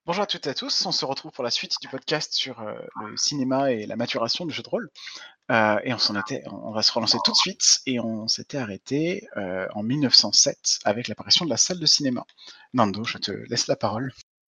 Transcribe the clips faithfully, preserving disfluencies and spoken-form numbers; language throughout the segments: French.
Bonjour à toutes et à tous, on se retrouve pour la suite du podcast sur euh, le cinéma et la maturation du jeu de rôle. Euh, et on s'en était, on va se relancer tout de suite et on s'était arrêté euh, en mille neuf cent sept avec l'apparition de la salle de cinéma. Nando, je te laisse la parole.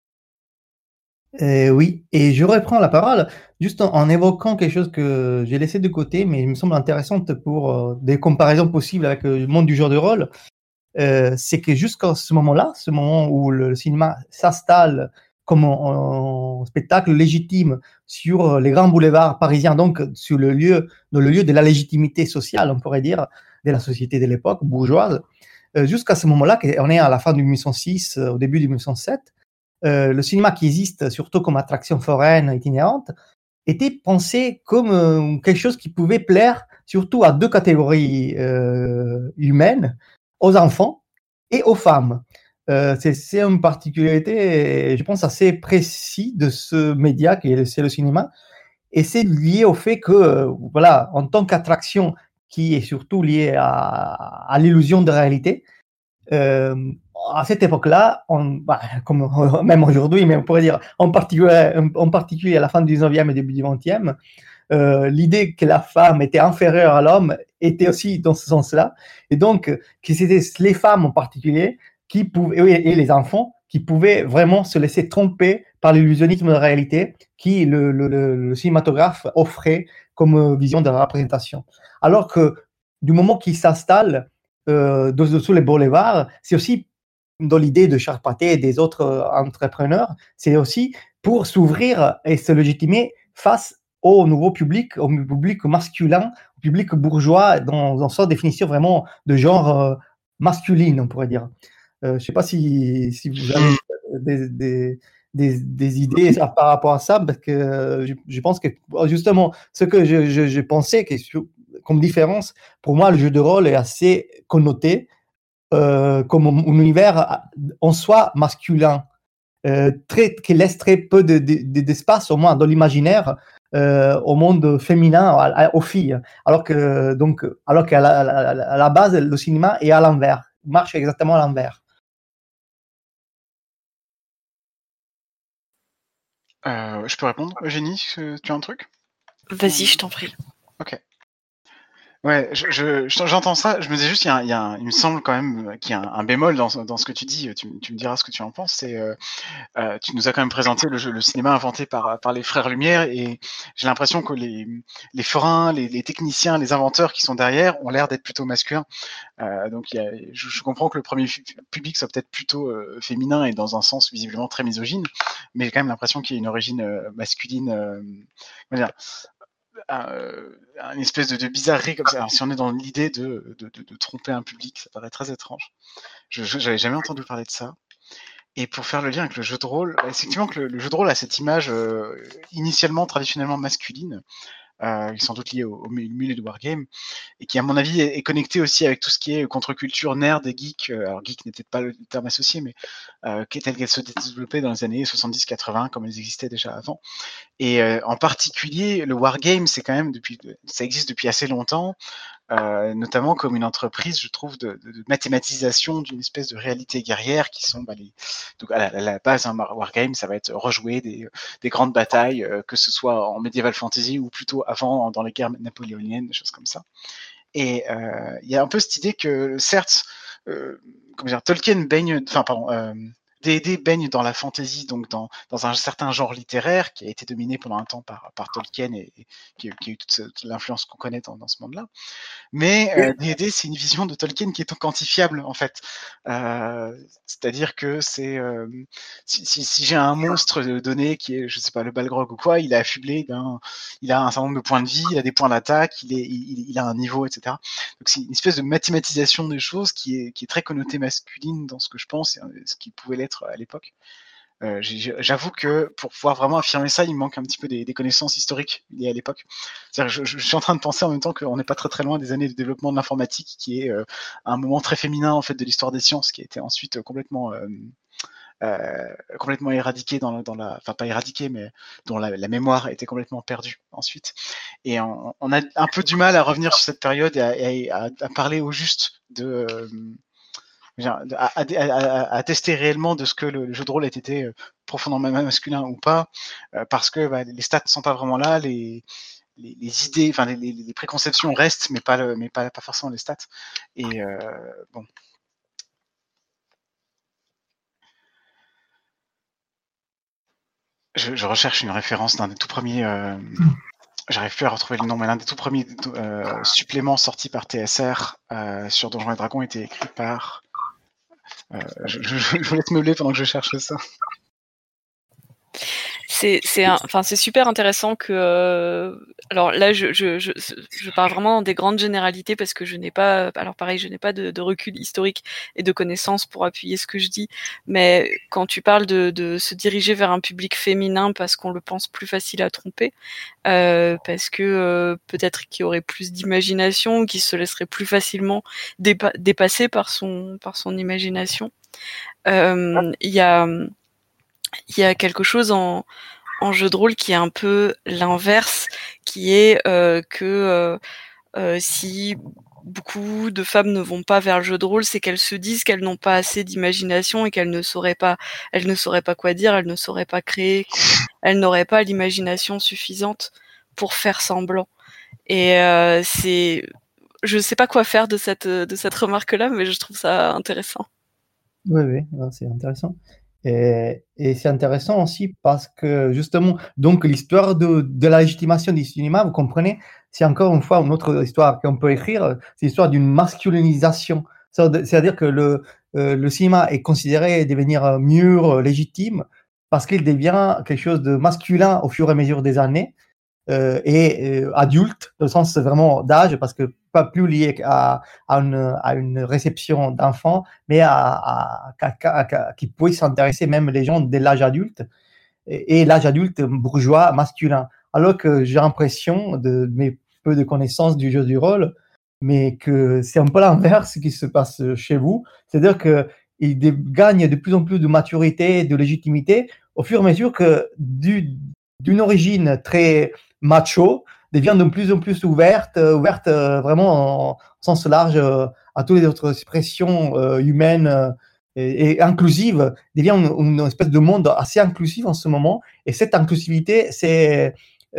Euh, oui, et je reprends la parole juste en, en évoquant quelque chose que j'ai laissé de côté, mais il me semble intéressante pour euh, des comparaisons possibles avec le monde du jeu de rôle. Euh, c'est que jusqu'à ce moment-là, ce moment où le cinéma s'installe comme un, un spectacle légitime sur les grands boulevards parisiens, donc sur le lieu, dans le lieu de la légitimité sociale, on pourrait dire, de la société de l'époque bourgeoise, euh, jusqu'à ce moment-là, on est à la fin du mille huit cent six, euh, au début du mille huit cent sept, euh, le cinéma qui existe surtout comme attraction foraine itinérante était pensé comme euh, quelque chose qui pouvait plaire surtout à deux catégories euh, humaines, aux enfants et aux femmes. Euh, c'est, c'est une particularité, je pense, assez précise de ce média qui est, c'est le cinéma. Et c'est lié au fait que, euh, voilà, en tant qu'attraction qui est surtout liée à, à l'illusion de réalité, euh, à cette époque-là, on, bah, comme même aujourd'hui, mais on pourrait dire en particulier, en particulier à la fin du dix-neuvième et début du vingtième, euh, l'idée que la femme était inférieure à l'homme était aussi dans ce sens-là. Et donc, que c'était les femmes en particulier qui pouvaient, et les enfants qui pouvaient vraiment se laisser tromper par l'illusionnisme de la réalité qui le, le, le cinématographe offrait comme vision de la représentation. Alors que du moment qu'il s'installe euh, dessous les boulevards, c'est aussi dans l'idée de Charles Pathé et des autres euh, entrepreneurs, c'est aussi pour s'ouvrir et se légitimer face au nouveau public, au public masculin, au public bourgeois, dans, dans sa définition vraiment de genre euh, masculine, on pourrait dire. Euh, je ne sais pas si, si vous avez des, des, des, des idées par rapport à ça, parce que je, je pense que justement, ce que je, je, je pensais que, comme différence, pour moi, le jeu de rôle est assez connoté euh, comme un univers en soi masculin, euh, très, qui laisse très peu de, de, d'espace, au moins dans l'imaginaire, euh, au monde féminin, à, à, aux filles. Alors que, donc, alors qu'à la, à la, à la base, le cinéma est à l'envers, marche exactement à l'envers. Euh, je peux répondre, Eugénie, tu as un truc? Vas-y, je t'en prie. Ok. Ouais, je, je, j'entends ça. Je me disais juste, il y a, il y a, il me semble quand même qu'il y a un, un bémol dans, dans ce que tu dis. Tu, tu me diras ce que tu en penses. C'est euh, Euh, tu nous as quand même présenté le, jeu, le cinéma inventé par, par les frères Lumière et j'ai l'impression que les, les forains, les, les techniciens, les inventeurs qui sont derrière ont l'air d'être plutôt masculins. Euh, donc il y a, je, je comprends que le premier public soit peut-être plutôt euh, féminin et dans un sens visiblement très misogyne, mais j'ai quand même l'impression qu'il y a une origine euh, masculine. Euh, comment dire, euh, une espèce de, de bizarrerie comme ça. Alors, si on est dans l'idée de, de, de, de tromper un public, ça paraît très étrange. Je, je j'avais jamais entendu parler de ça. Et pour faire le lien avec le jeu de rôle, bah, effectivement que le, le jeu de rôle a cette image euh, initialement traditionnellement masculine, euh, qui est sans doute liée au, au milieu du wargame, et qui à mon avis est, est connecté aussi avec tout ce qui est contre-culture nerd et geek. Euh, alors geek n'était pas le terme associé, mais euh, telle qu'elle se développait dans les années soixante-dix quatre-vingts, comme elles existaient déjà avant. Et euh, en particulier, le wargame, c'est quand même depuis, ça existe depuis assez longtemps. Euh, notamment comme une entreprise, je trouve, de, de, de mathématisation d'une espèce de réalité guerrière qui sont bah, les... donc à la, à la base, un hein, wargame, ça va être rejouer des, des grandes batailles, euh, que ce soit en medieval fantasy ou plutôt avant dans les guerres napoléoniennes, des choses comme ça. Et il euh, y a un peu cette idée que, certes, euh, comment dire, Tolkien baigne, enfin pardon, euh, D and D baigne dans la fantasy, donc dans, dans un certain genre littéraire qui a été dominé pendant un temps par, par Tolkien et, et qui, qui a eu toute, ce, toute l'influence qu'on connaît dans, dans ce monde-là. Mais euh, D and D, c'est une vision de Tolkien qui est quantifiable en fait. Euh, c'est-à-dire que c'est euh, si, si, si j'ai un monstre donné qui est, je sais pas, le Balgrog ou quoi, il est affublé d'un, il a un certain nombre de points de vie, il a des points d'attaque, il est, il, il a un niveau, et cetera. Donc c'est une espèce de mathématisation des choses qui est, qui est très connotée masculine dans ce que je pense, et ce qui pouvait l'être à l'époque. Euh, j'avoue que pour pouvoir vraiment affirmer ça, il me manque un petit peu des, des connaissances historiques liées à l'époque. C'est-à-dire, je, je, je suis en train de penser en même temps qu'on n'est pas très très loin des années de développement de l'informatique, qui est euh, un moment très féminin en fait de l'histoire des sciences, qui a été ensuite complètement euh, euh, complètement éradiqué dans, dans la, enfin pas éradiqué, mais dont la, la mémoire a été complètement perdue ensuite. Et on, on a un peu du mal à revenir sur cette période et à, et à, à parler au juste de euh, à, à, à, à, tester réellement de ce que le, le jeu de rôle a été profondément masculin ou pas, euh, parce que bah, les stats sont pas vraiment là, les, les, les idées, enfin les, les, les préconceptions restent, mais pas le, mais pas, pas forcément les stats. Et euh, bon. Je, je recherche une référence d'un des tout premiers. Euh, J'arrive plus à retrouver le nom, mais l'un des tout premiers euh, suppléments sortis par T S R euh, sur Donjons et Dragons était écrit par. Euh, je, je, je vous laisse meubler pendant que je cherche ça. C'est, c'est, un, enfin, c'est super intéressant que. Euh, alors là, je, je, je, je parle vraiment des grandes généralités parce que je n'ai pas. Alors pareil, je n'ai pas de, de recul historique et de connaissances pour appuyer ce que je dis. Mais quand tu parles de, de se diriger vers un public féminin parce qu'on le pense plus facile à tromper, euh, parce que euh, peut-être qu'il y aurait plus d'imagination, qu'il se laisserait plus facilement dépa- dépasser par son, par son imagination. Il euh, y a. Il y a quelque chose en, en jeu de rôle qui est un peu l'inverse, qui est euh, que euh, euh, si beaucoup de femmes ne vont pas vers le jeu de rôle, c'est qu'elles se disent qu'elles n'ont pas assez d'imagination et qu'elles ne sauraient pas, elles ne sauraient pas quoi dire, elles ne sauraient pas créer, elles n'auraient pas l'imagination suffisante pour faire semblant. Et euh, c'est, je sais pas quoi faire de cette de cette remarque-là, mais je trouve ça intéressant. Oui, oui, c'est intéressant. Et, et c'est intéressant aussi parce que justement, donc l'histoire de, de la légitimation du cinéma, vous comprenez, c'est encore une fois une autre histoire qu'on peut écrire, c'est l'histoire d'une masculinisation. C'est-à-dire que le, euh, le cinéma est considéré devenir mûr, légitime, parce qu'il devient quelque chose de masculin au fur et à mesure des années, euh, et euh, adulte, dans le sens vraiment d'âge, parce que pas plus lié à, à, une, à une réception d'enfants, mais à, à, à, à, à qui puisse s'intéresser même les gens dès l'âge adulte, et, et l'âge adulte bourgeois masculin. Alors que j'ai l'impression, de mes peu de connaissances du jeu du rôle, mais que c'est un peu l'inverse qui se passe chez vous, c'est-à-dire qu'il gagne de plus en plus de maturité et de légitimité au fur et à mesure que du, d'une origine très macho devient de plus en plus ouverte, ouverte euh, vraiment en sens large euh, à toutes les autres expressions euh, humaines euh, et, et inclusives, devient une, une espèce de monde assez inclusif en ce moment. Et cette inclusivité, c'est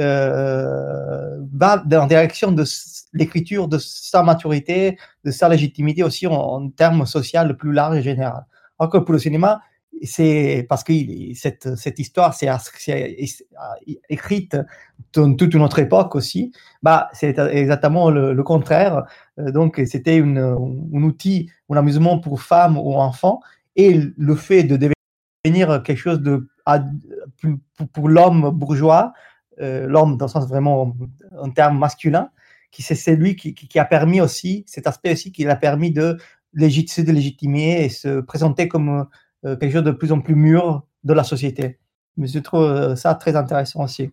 euh, va dans la direction de l'écriture de sa maturité, de sa légitimité aussi en, en termes sociaux le plus large et général. Alors que pour le cinéma, c'est parce que cette, cette histoire c'est, c'est écrite dans toute une autre époque aussi, bah, c'est exactement le, le contraire. Donc c'était une, un outil, un amusement pour femmes ou enfants, et le fait de devenir quelque chose de pour, pour l'homme bourgeois, euh, l'homme dans le sens vraiment en termes masculin, qui c'est celui qui, qui, qui a permis aussi, cet aspect aussi qui a permis de, légit, de légitimer et se présenter comme euh, quelque chose de plus en plus mûr de la société. Mais je trouve ça très intéressant aussi.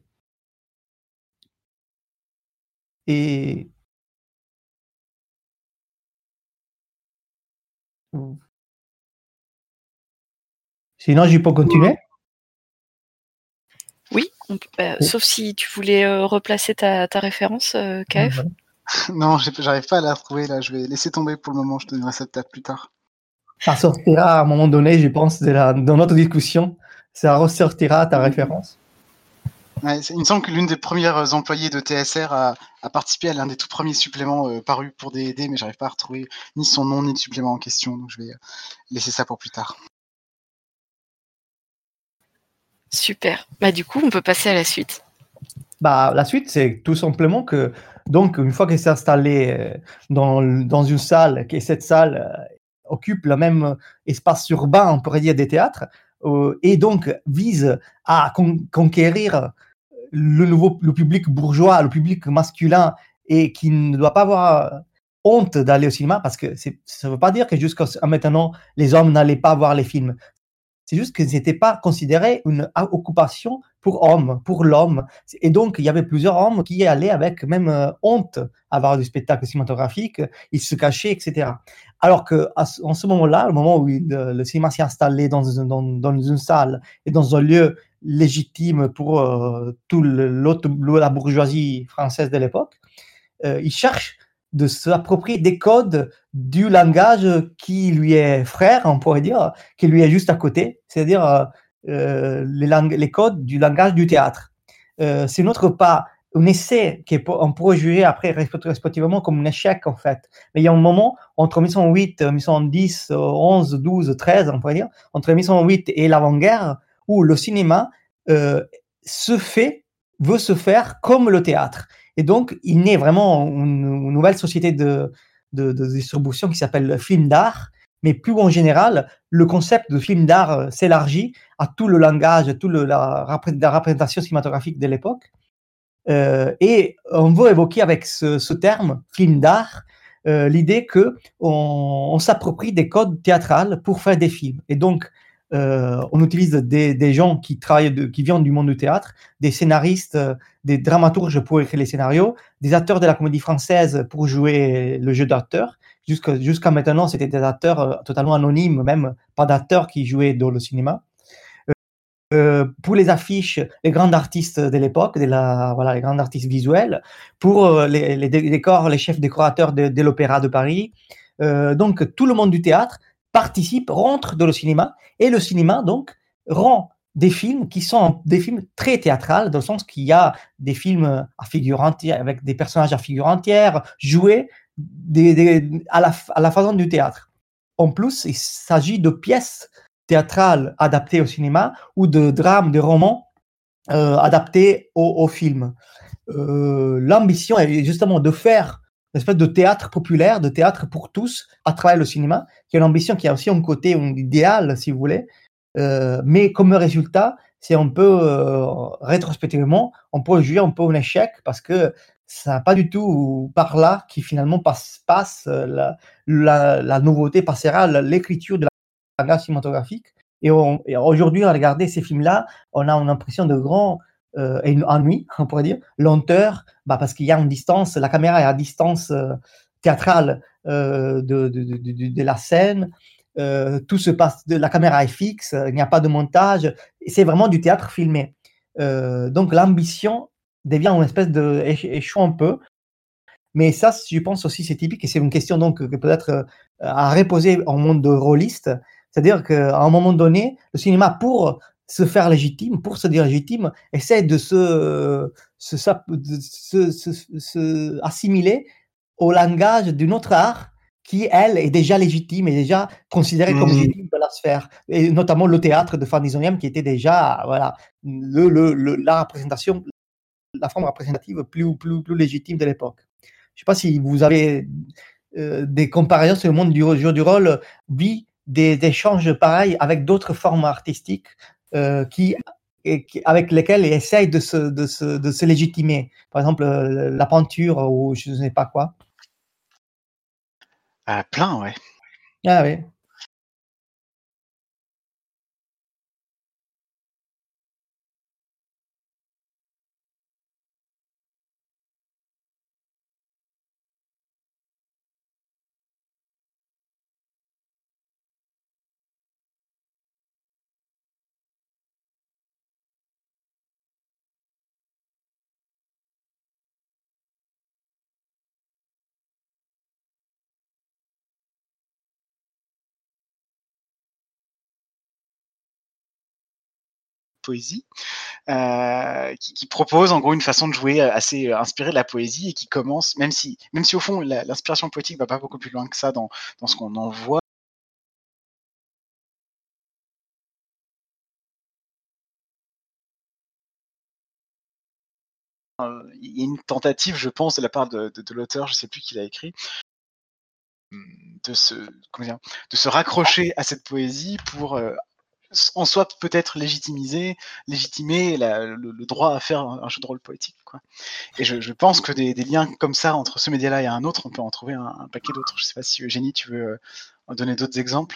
Et sinon, je peux continuer? Oui, on peut, bah, oui. Sauf si tu voulais euh, replacer ta, ta référence, euh, K F. Non, j'arrive pas à la retrouver là. Je vais laisser tomber pour le moment. Je te donnerai ça peut-être plus tard. Ça sortira à un moment donné, je pense, de la, dans notre discussion. Ça ressortira ta référence. Ouais, il me semble que l'une des premières employées de T S R a, a participé à l'un des tout premiers suppléments euh, parus pour D et D, mais j'arrive pas à retrouver ni son nom ni le supplément en question, donc je vais laisser ça pour plus tard. Super. Bah du coup, on peut passer à la suite. Bah la suite, c'est tout simplement que donc une fois qu'elle s'est installée dans dans une salle, que cette salle euh, occupe le même espace urbain, on pourrait dire, des théâtres, euh, et donc vise à con- conquérir le nouveau, le public bourgeois, le public masculin, et qui ne doit pas avoir honte d'aller au cinéma, parce que c'est, ça ne veut pas dire que jusqu'à maintenant, les hommes n'allaient pas voir les films. C'est juste que ce n'était pas considéré une occupation pour hommes, pour l'homme. Et donc, il y avait plusieurs hommes qui allaient avec même euh, honte à voir du spectacle cinématographique, ils se cachaient, et cetera. Alors qu'en ce moment-là, le moment où il, le cinéma s'est installé dans, dans, dans une salle et dans un lieu légitime pour euh, toute la bourgeoisie française de l'époque, euh, il cherche de s'approprier des codes du langage qui lui est frère, on pourrait dire, qui lui est juste à côté, c'est-à-dire euh, euh, les, lang- les codes du langage du théâtre. Euh, c'est notre pas un essai qu'on pourrait juger après respectivement comme un échec en fait. Mais il y a un moment entre mille neuf cent huit, mille neuf cent dix, onze, douze, treize, on pourrait dire, entre mille neuf cent huit et l'avant-guerre, où le cinéma euh, se fait, veut se faire comme le théâtre. Et donc, il naît vraiment une, une nouvelle société de, de, de distribution qui s'appelle le film d'art. Mais plus en général, le concept de film d'art s'élargit à tout le langage, toute la, la représentation cinématographique de l'époque. Euh, et on veut évoquer avec ce, ce terme, film d'art, euh, l'idée qu'on on, s'approprie des codes théâtrales pour faire des films. Et donc, euh, on utilise des, des gens qui travaillent, de, qui viennent du monde du théâtre, des scénaristes, euh, des dramaturges pour écrire les scénarios, des acteurs de la comédie française pour jouer le jeu d'acteurs. Jusqu'à, jusqu'à maintenant, c'était des acteurs euh, totalement anonymes, même pas d'acteurs qui jouaient dans le cinéma. Euh, pour les affiches, les grands artistes de l'époque, de la, voilà, les grands artistes visuels, pour euh, les, les décors, les chefs décorateurs de, de l'Opéra de Paris. Euh, donc, tout le monde du théâtre participe, rentre dans le cinéma, et le cinéma, donc, rend des films qui sont des films très théâtrales, dans le sens qu'il y a des films à figure entière, avec des personnages à figure entière, joués des, des, à, la, à la façon du théâtre. En plus, il s'agit de pièces théâtrales adaptées au cinéma ou de drames, de romans euh, adaptés au, au film. Euh, l'ambition est justement de faire une espèce de théâtre populaire, de théâtre pour tous à travers le cinéma, qui est une ambition qui a aussi un côté un idéal, si vous voulez, euh, mais comme résultat, c'est un peu euh, rétrospectivement, on peut juger un peu un échec parce que ça n'a pas du tout par là qui finalement passe, passe la, la, la nouveauté passera l'écriture de la langage cinématographique. Et, on, et aujourd'hui, à regarder ces films-là, on a une impression de grand euh, et une ennui, on pourrait dire, lenteur, bah parce qu'il y a une distance, la caméra est à distance euh, théâtrale euh, de, de, de, de, de la scène. Euh, tout se passe, de, la caméra est fixe, il n'y a pas de montage, c'est vraiment du théâtre filmé. Euh, donc l'ambition devient une espèce de échoue un peu. Mais ça, je pense aussi, c'est typique et c'est une question donc que peut-être euh, à reposer en monde de rôliste. C'est-à-dire qu'à un moment donné, le cinéma, pour se faire légitime, pour se dire légitime, essaie de se, se, de se, se, se assimiler au langage d'une autre art qui, elle, est déjà légitime, est déjà considérée comme légitime de la sphère, et notamment le théâtre de fin dix-neuvième qui était déjà voilà, le, le, le, la représentation, la forme représentative plus, plus, plus légitime de l'époque. Je ne sais pas si vous avez euh, des comparaisons sur le monde du jeu du rôle, vit des, des échanges pareils avec d'autres formes artistiques euh, qui, et, qui, avec lesquelles ils essayent de se, de, se, de se légitimer. Par exemple, euh, la peinture ou je ne sais pas quoi. Euh, plein, ouais. Ah oui. Poésie, euh, qui, qui propose en gros une façon de jouer assez inspirée de la poésie et qui commence, même si, même si au fond la, l'inspiration poétique va pas beaucoup plus loin que ça dans, dans ce qu'on en voit. Euh, il y a une tentative, je pense, de la part de, de, de l'auteur, je sais plus qui l'a écrit, de se, comment dire, de se raccrocher à cette poésie pour euh, en soi peut-être légitimiser, légitimer la, le, le droit à faire un, un jeu de rôle poétique, quoi. Et je, je pense que des, des liens comme ça entre ce média-là et un autre, on peut en trouver un, un paquet d'autres. Je sais pas si Eugénie, tu veux en donner d'autres exemples.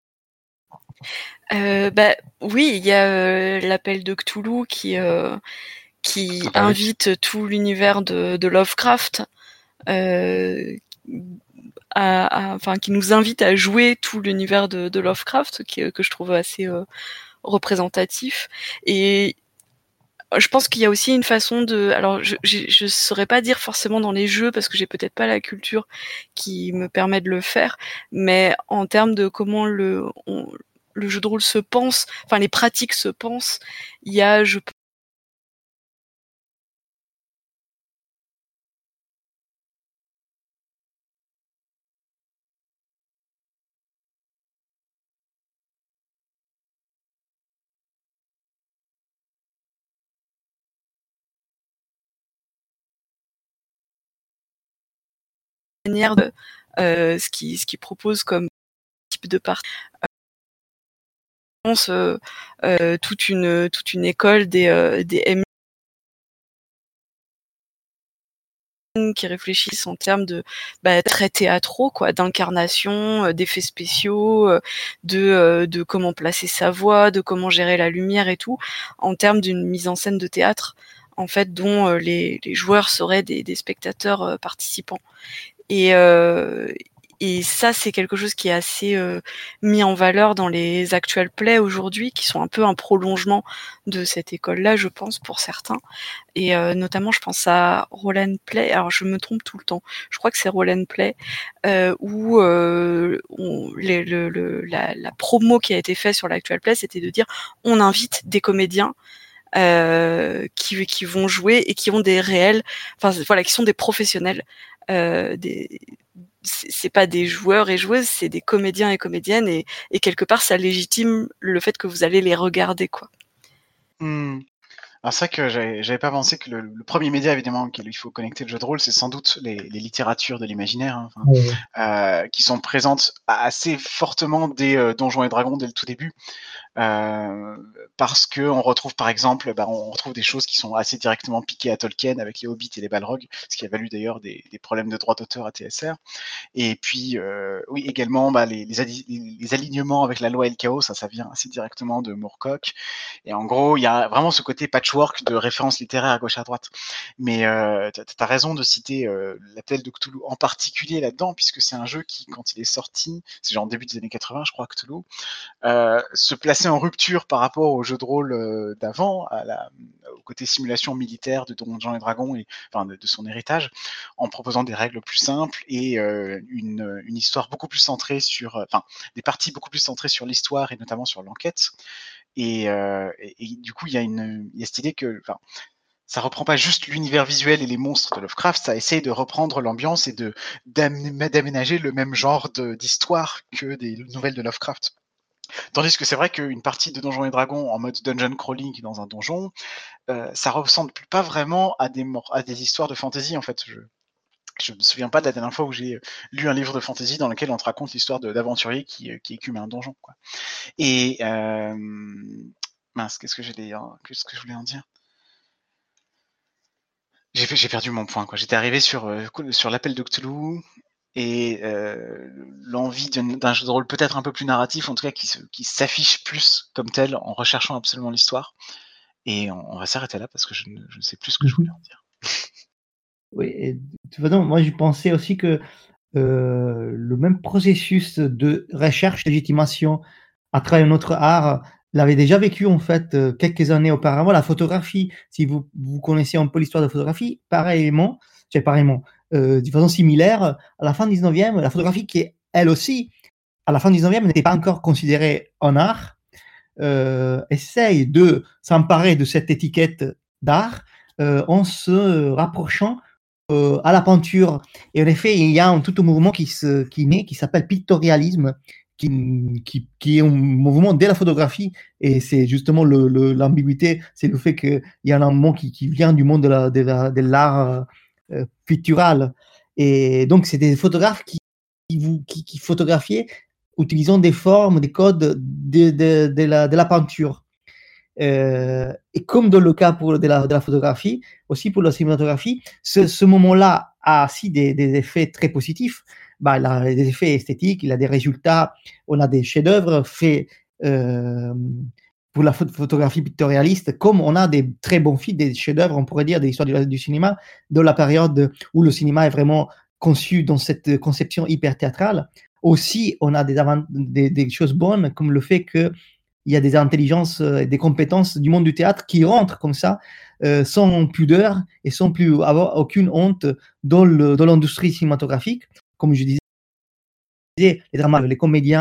Euh, bah oui, il y a euh, l'appel de Cthulhu qui euh, qui ah bah invite oui. tout l'univers de, de Lovecraft, euh, à, à, enfin qui nous invite à jouer tout l'univers de, de Lovecraft, qui, que je trouve assez euh, représentatif. Et je pense qu'il y a aussi une façon de, alors je, je, je saurais pas dire forcément dans les jeux parce que j'ai peut-être pas la culture qui me permet de le faire, mais en termes de comment le on, le jeu de rôle se pense, enfin les pratiques se pensent. Il y a, je manière de euh, ce qui ce qui propose comme type de partie. Euh, euh, toute une toute une école des euh, des M qui réfléchissent en termes de bah, traits théâtraux, quoi, d'incarnation, euh, d'effets spéciaux, euh, de euh, de comment placer sa voix, de comment gérer la lumière et tout, en termes d'une mise en scène de théâtre, en fait, dont euh, les les joueurs seraient des des spectateurs euh, participants. Et euh, et ça, c'est quelque chose qui est assez euh, mis en valeur dans les actual plays aujourd'hui, qui sont un peu un prolongement de cette école-là, je pense, pour certains. Et euh, notamment, je pense à Roll and Play. Alors, je me trompe tout le temps. Je crois que c'est Roll and Play, euh, où euh, on, les, le, le, la, la promo qui a été faite sur l'actual play, c'était de dire on invite des comédiens euh, qui, qui vont jouer et qui ont des réels, enfin voilà, qui sont des professionnels. Euh, des, c'est pas des joueurs et joueuses, c'est des comédiens et comédiennes, et, et quelque part ça légitime le fait que vous allez les regarder, quoi. Mmh. Alors c'est vrai que j'avais, j'avais pas pensé que le, le premier média évidemment auquel il faut connecter le jeu de rôle, c'est sans doute les, les littératures de l'imaginaire, hein, enfin, Ouais. euh, qui sont présentes assez fortement dès euh, Donjons et Dragons dès le tout début. Euh, parce que on retrouve par exemple, bah, on retrouve des choses qui sont assez directement piquées à Tolkien avec les Hobbits et les Balrogs, ce qui a valu d'ailleurs des, des problèmes de droit d'auteur à T S R. Et puis, euh, oui, également, bah, les, les, ali- les alignements avec la loi et le chaos, ça, ça vient assez directement de Moorcock. Et en gros, il y a vraiment ce côté patchwork de références littéraires à gauche à droite. Mais euh, tu as raison de citer euh, l'appel de Cthulhu en particulier là-dedans, puisque c'est un jeu qui, quand il est sorti, c'est genre début des années quatre-vingts, je crois, Cthulhu, euh, se plaçait en rupture par rapport au jeu de rôle euh, d'avant, à la, au côté simulation militaire de Donjons et Dragons, et, enfin de, de son héritage, en proposant des règles plus simples et euh, une, une histoire beaucoup plus centrée sur, enfin des parties beaucoup plus centrées sur l'histoire et notamment sur l'enquête. Et, euh, et, et du coup, il y a une, il y a cette idée que, enfin, ça reprend pas juste l'univers visuel et les monstres de Lovecraft, ça essaye de reprendre l'ambiance et de d'aménager le même genre de, d'histoire que des nouvelles de Lovecraft. Tandis que c'est vrai qu'une partie de Donjons et Dragons en mode dungeon crawling dans un donjon, euh, ça ressemble pas vraiment à des, à des histoires de fantasy en fait. Je, je me souviens pas de la dernière fois où j'ai lu un livre de fantasy dans lequel on te raconte l'histoire d'aventuriers qui, qui écument un donjon, quoi. Et euh, mince, qu'est-ce que j'allais, qu'est-ce que je voulais en dire? J'ai, j'ai perdu mon point, quoi. J'étais arrivé sur euh, sur l'appel de Cthulhu et euh, l'envie d'un, d'un jeu de rôle peut-être un peu plus narratif, en tout cas qui, se, qui s'affiche plus comme tel en recherchant absolument l'histoire. Et on, on va s'arrêter là parce que je ne, je ne sais plus ce que je voulais en dire. Oui, et de toute façon, moi je pensais aussi que euh, le même processus de recherche, de légitimation à travers notre art l'avait déjà vécu en fait euh, quelques années auparavant. La photographie, si vous, vous connaissez un peu l'histoire de la photographie, pareillement, c'est pareillement, euh, de façon similaire, à la fin du dix-neuvième, la photographie qui est elle aussi, à la fin du dix-neuvième, n'était pas encore considérée en art, euh, essaye de s'emparer de cette étiquette d'art euh, en se rapprochant euh, à la peinture. Et en effet, il y a un tout un mouvement qui, se, qui naît, qui s'appelle pictorialisme, qui, qui, qui est un mouvement dès la photographie. Et c'est justement le, le, l'ambiguïté, c'est le fait qu'il y a un mouvement qui, qui vient du monde de, la, de, la, de l'art euh, pictural. Et donc, c'est des photographes qui, qui, qui, qui photographiaient utilisant des formes, des codes de, de, de, la, de la peinture. Euh, et comme dans le cas pour de la, de la photographie, aussi pour la cinématographie, ce, ce moment-là a aussi des, des effets très positifs. Bah, il a des effets esthétiques, il a des résultats, on a des chefs-d'œuvre faits euh, pour la photographie pictorialiste, comme on a des très bons films, des chefs-d'œuvre, on pourrait dire, des histoires du, du cinéma, dans la période où le cinéma est vraiment conçu dans cette conception hyper théâtrale. Aussi, on a des, avant- des, des choses bonnes, comme le fait que il y a des intelligences et des compétences du monde du théâtre qui rentrent comme ça, euh, sans pudeur et sans plus avoir aucune honte dans, le, dans l'industrie cinématographique. Comme je disais, les dramas, les comédiens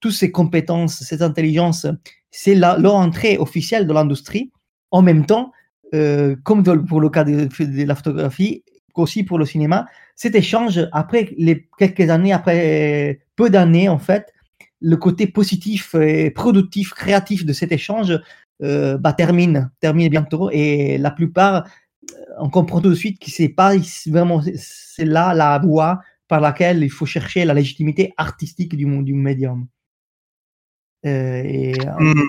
toutes ces compétences, cette intelligence, c'est la, leur entrée officielle de l'industrie. En même temps, euh, comme de, pour le cas de, de la photographie, aussi pour le cinéma, cet échange, après les quelques années, après peu d'années, en fait, le côté positif et productif, créatif de cet échange euh, bah, termine, termine bientôt. Et la plupart, on comprend tout de suite que c'est pas vraiment, c'est là la voie par laquelle il faut chercher la légitimité artistique du, du médium. Euh, et, Mm.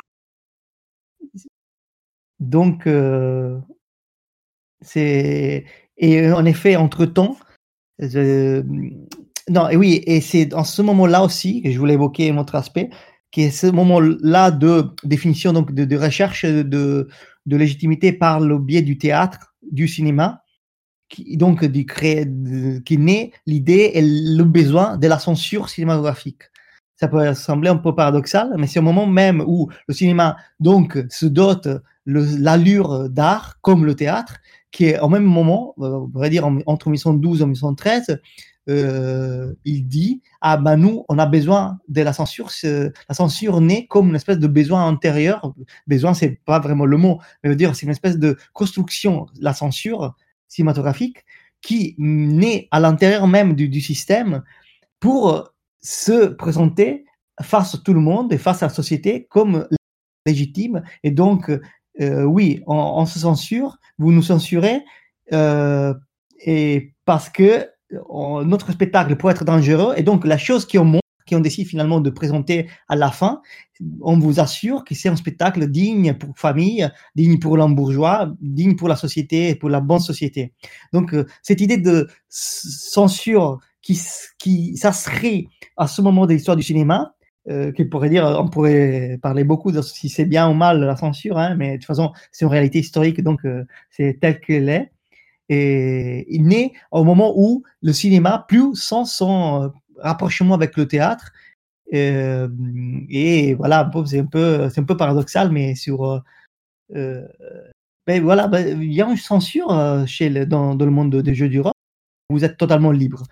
Donc, euh, c'est. Et en effet, entre-temps, je... non, et oui, et c'est dans ce moment-là aussi que je voulais évoquer un autre aspect, qui est ce moment-là de définition, donc de, de recherche de, de légitimité par le biais du théâtre, du cinéma, qui, donc du cré... de, qui naît l'idée et le besoin de la censure cinématographique. Ça peut sembler un peu paradoxal, mais c'est au moment même où le cinéma donc se dote le, l'allure d'art comme le théâtre, qui est au même moment, on pourrait dire entre dix-neuf cent douze et dix-neuf cent treize, euh, il dit ah ben nous on a besoin de la censure, la censure naît comme une espèce de besoin antérieur. Besoin c'est pas vraiment le mot, mais veut dire c'est une espèce de construction, la censure cinématographique qui naît à l'intérieur même du, du système pour se présenter face à tout le monde et face à la société comme légitime. Et donc, euh, oui, on, on se censure, vous nous censurez, euh, et parce que on, notre spectacle peut être dangereux. Et donc, la chose qu'on montre, qu'on décide finalement de présenter à la fin, on vous assure que c'est un spectacle digne pour famille, digne pour l'homme bourgeois, digne pour la société, pour la bonne société. Donc, euh, cette idée de censure qui, qui s'inscrit à ce moment de l'histoire du cinéma, euh, qui pourrait dire, on pourrait parler beaucoup de si c'est bien ou mal la censure, hein, mais de toute façon, c'est une réalité historique, donc euh, c'est tel qu'elle est. Et il naît au moment où le cinéma, plus sans son euh, rapprochement avec le théâtre, euh, et voilà, c'est un peu, c'est un peu paradoxal, mais sur, euh, ben voilà, ben, il y a une censure euh, chez le, dans, dans le monde des jeux du rôle. Vous êtes totalement libre.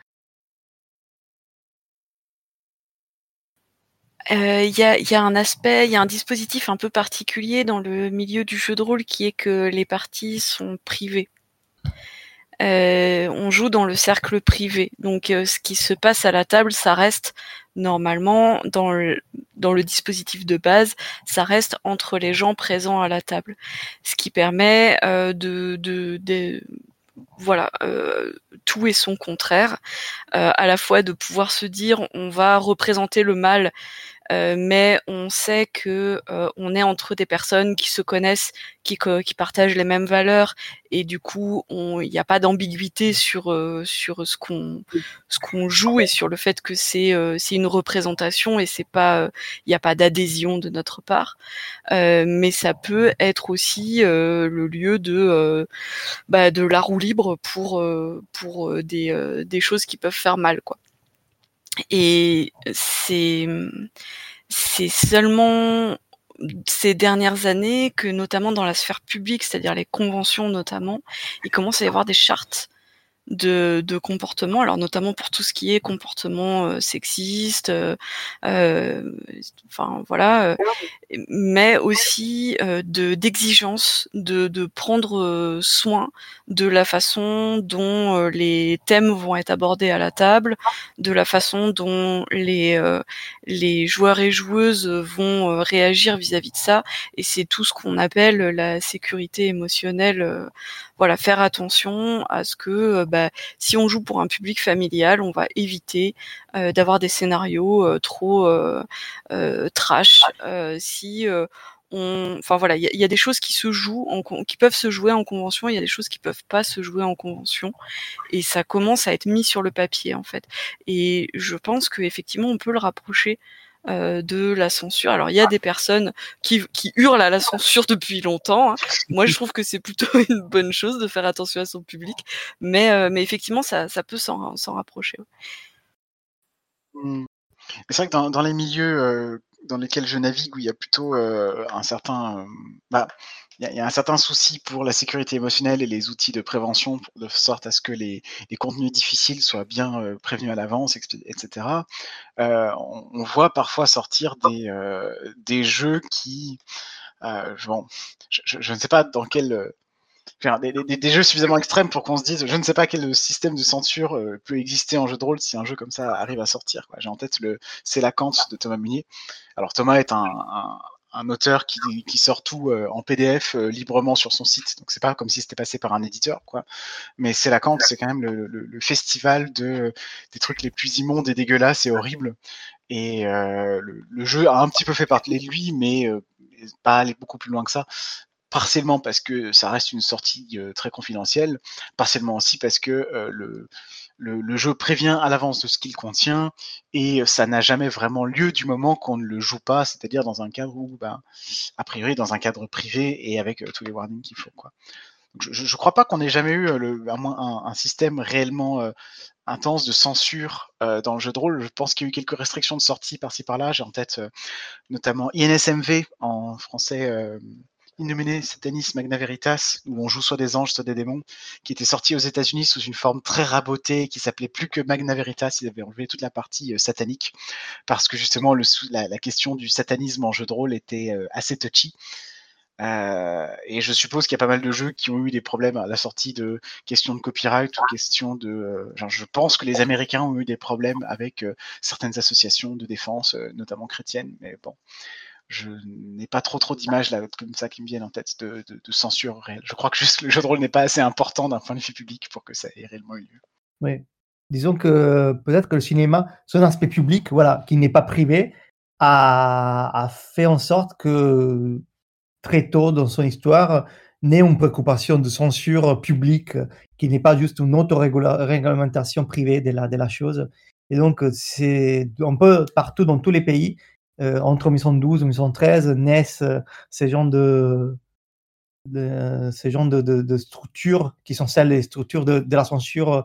Il euh, y, a, y a un aspect, il y a un dispositif un peu particulier dans le milieu du jeu de rôle qui est que les parties sont privées. Euh, on joue dans le cercle privé, donc euh, ce qui se passe à la table, ça reste normalement dans le, dans le dispositif de base, ça reste entre les gens présents à la table, ce qui permet euh, de, de, de voilà, euh, tout et son contraire, euh, à la fois de pouvoir se dire on va représenter le mal, euh, mais on sait que euh, on est entre des personnes qui se connaissent, qui, qui partagent les mêmes valeurs, et du coup il n'y a pas d'ambiguïté sur euh, sur ce qu'on ce qu'on joue et sur le fait que c'est euh, c'est une représentation et c'est pas il n'y a pas d'adhésion de notre part, euh, mais ça peut être aussi euh, le lieu de euh, bah, de la roue libre pour euh, pour des euh, des choses qui peuvent faire mal, quoi. Et c'est c'est seulement ces dernières années que, notamment dans la sphère publique, c'est-à-dire les conventions notamment, il commence à y avoir des chartes de, de comportement, alors notamment pour tout ce qui est comportement euh, sexiste, euh, euh, enfin voilà, euh, mais aussi euh, de d'exigence de, de prendre euh, soin de la façon dont euh, les thèmes vont être abordés à la table, de la façon dont les euh, les joueurs et joueuses vont euh, réagir vis-à-vis de ça, et c'est tout ce qu'on appelle la sécurité émotionnelle. Euh, voilà, faire attention à ce que euh, bah, si on joue pour un public familial, on va éviter euh, d'avoir des scénarios euh, trop euh, euh, trash. Euh, si euh, on, enfin voilà, il y, y a des choses qui se jouent, en, qui peuvent se jouer en convention, il y a des choses qui peuvent pas se jouer en convention, et ça commence à être mis sur le papier en fait. Et je pense que effectivement, on peut le rapprocher Euh, de la censure. Alors il y a des personnes qui, qui hurlent à la censure depuis longtemps, hein. Moi je trouve que c'est plutôt une bonne chose de faire attention à son public, mais, euh, mais effectivement ça, ça peut s'en, s'en rapprocher. Ouais. C'est vrai que dans, dans les milieux euh, dans lesquels je navigue où il y a plutôt euh, un certain, euh, bah, il y, a, il y a un certain souci pour la sécurité émotionnelle et les outils de prévention de sorte à ce que les, les contenus difficiles soient bien euh, prévenus à l'avance, et cetera. Euh, on, on voit parfois sortir des euh, des jeux qui, euh, bon, je, je ne sais pas dans quel Des, des, des, jeux suffisamment extrêmes pour qu'on se dise je ne sais pas quel système de censure euh, peut exister en jeu de rôle si un jeu comme ça arrive à sortir, quoi. J'ai en tête le C'est la Kant de Thomas Munier. Alors Thomas est un, un, un auteur qui, qui sort tout euh, en P D F euh, librement sur son site, donc c'est pas comme si c'était passé par un éditeur, quoi. Mais C'est la Kant, c'est quand même le, le, le festival de, des trucs les plus immondes et dégueulasses et horribles. Et euh, le, le jeu a un petit peu fait parler de lui, mais euh, pas aller beaucoup plus loin que ça. Partiellement parce que ça reste une sortie euh, très confidentielle, partiellement aussi parce que euh, le, le, le jeu prévient à l'avance de ce qu'il contient et ça n'a jamais vraiment lieu du moment qu'on ne le joue pas, c'est-à-dire dans un cadre où, ben, a priori, dans un cadre privé et avec euh, tous les warnings qu'il faut, quoi. Donc, je, je crois pas qu'on ait jamais eu euh, le, un, un, un système réellement euh, intense de censure euh, dans le jeu de rôle. Je pense qu'il y a eu quelques restrictions de sortie par-ci par-là. J'ai en tête euh, notamment I N S M V en français. Euh, Innomine Satanis Magna Veritas, où on joue soit des anges, soit des démons, qui était sorti aux États-Unis sous une forme très rabotée, qui s'appelait plus que Magna Veritas. Ils avaient enlevé toute la partie euh, satanique, parce que justement, le, la, la question du satanisme en jeu de rôle était euh, assez touchy. Euh, et je suppose qu'il y a pas mal de jeux qui ont eu des problèmes à la sortie de questions de copyright ou questions de. Euh, genre, je pense que les Américains ont eu des problèmes avec euh, certaines associations de défense, euh, notamment chrétiennes, mais bon. Je n'ai pas trop trop d'images là comme ça qui me viennent en tête de, de, de censure réelle. Je crois que juste le jeu de rôle n'est pas assez important d'un point de vue public pour que ça ait réellement eu lieu. Oui. Disons que peut-être que le cinéma, son aspect public, voilà, qui n'est pas privé, a, a fait en sorte que très tôt dans son histoire naît une préoccupation de censure publique qui n'est pas juste une auto-réglementation privée de la, de la chose. Et donc, c'est un peu partout dans tous les pays. Euh, entre mille neuf cent douze et mille neuf cent treize naissent euh, ces genres de, de, ces genres de, de, de structures qui sont celles des structures de, de la censure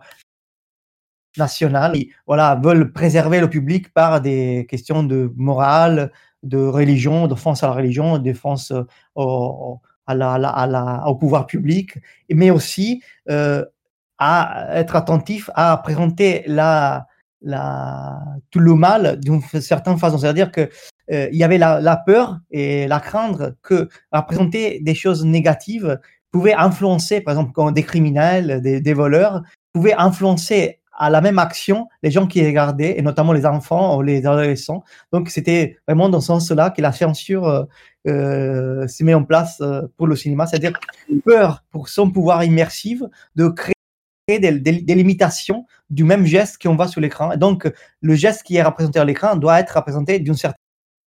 nationale. Qui, voilà, veulent préserver le public par des questions de morale, de religion, d'offense à la religion, d'offense au, à la, à la, à la, au pouvoir public, mais aussi euh, à être attentif à présenter la La, tout le mal d'une certaine façon. C'est-à-dire qu'il euh, y avait la, la peur et la craindre que à présenter des choses négatives pouvait influencer, par exemple, des criminels, des, des voleurs, pouvait influencer à la même action les gens qui regardaient, et notamment les enfants ou les adolescents. Donc, c'était vraiment dans ce sens-là que la censure euh, euh, se met en place euh, pour le cinéma, c'est-à-dire peur pour son pouvoir immersif de créer Des, des, des limitations du même geste qu'on voit sur l'écran. Et donc, le geste qui est représenté à l'écran doit être représenté d'une certaine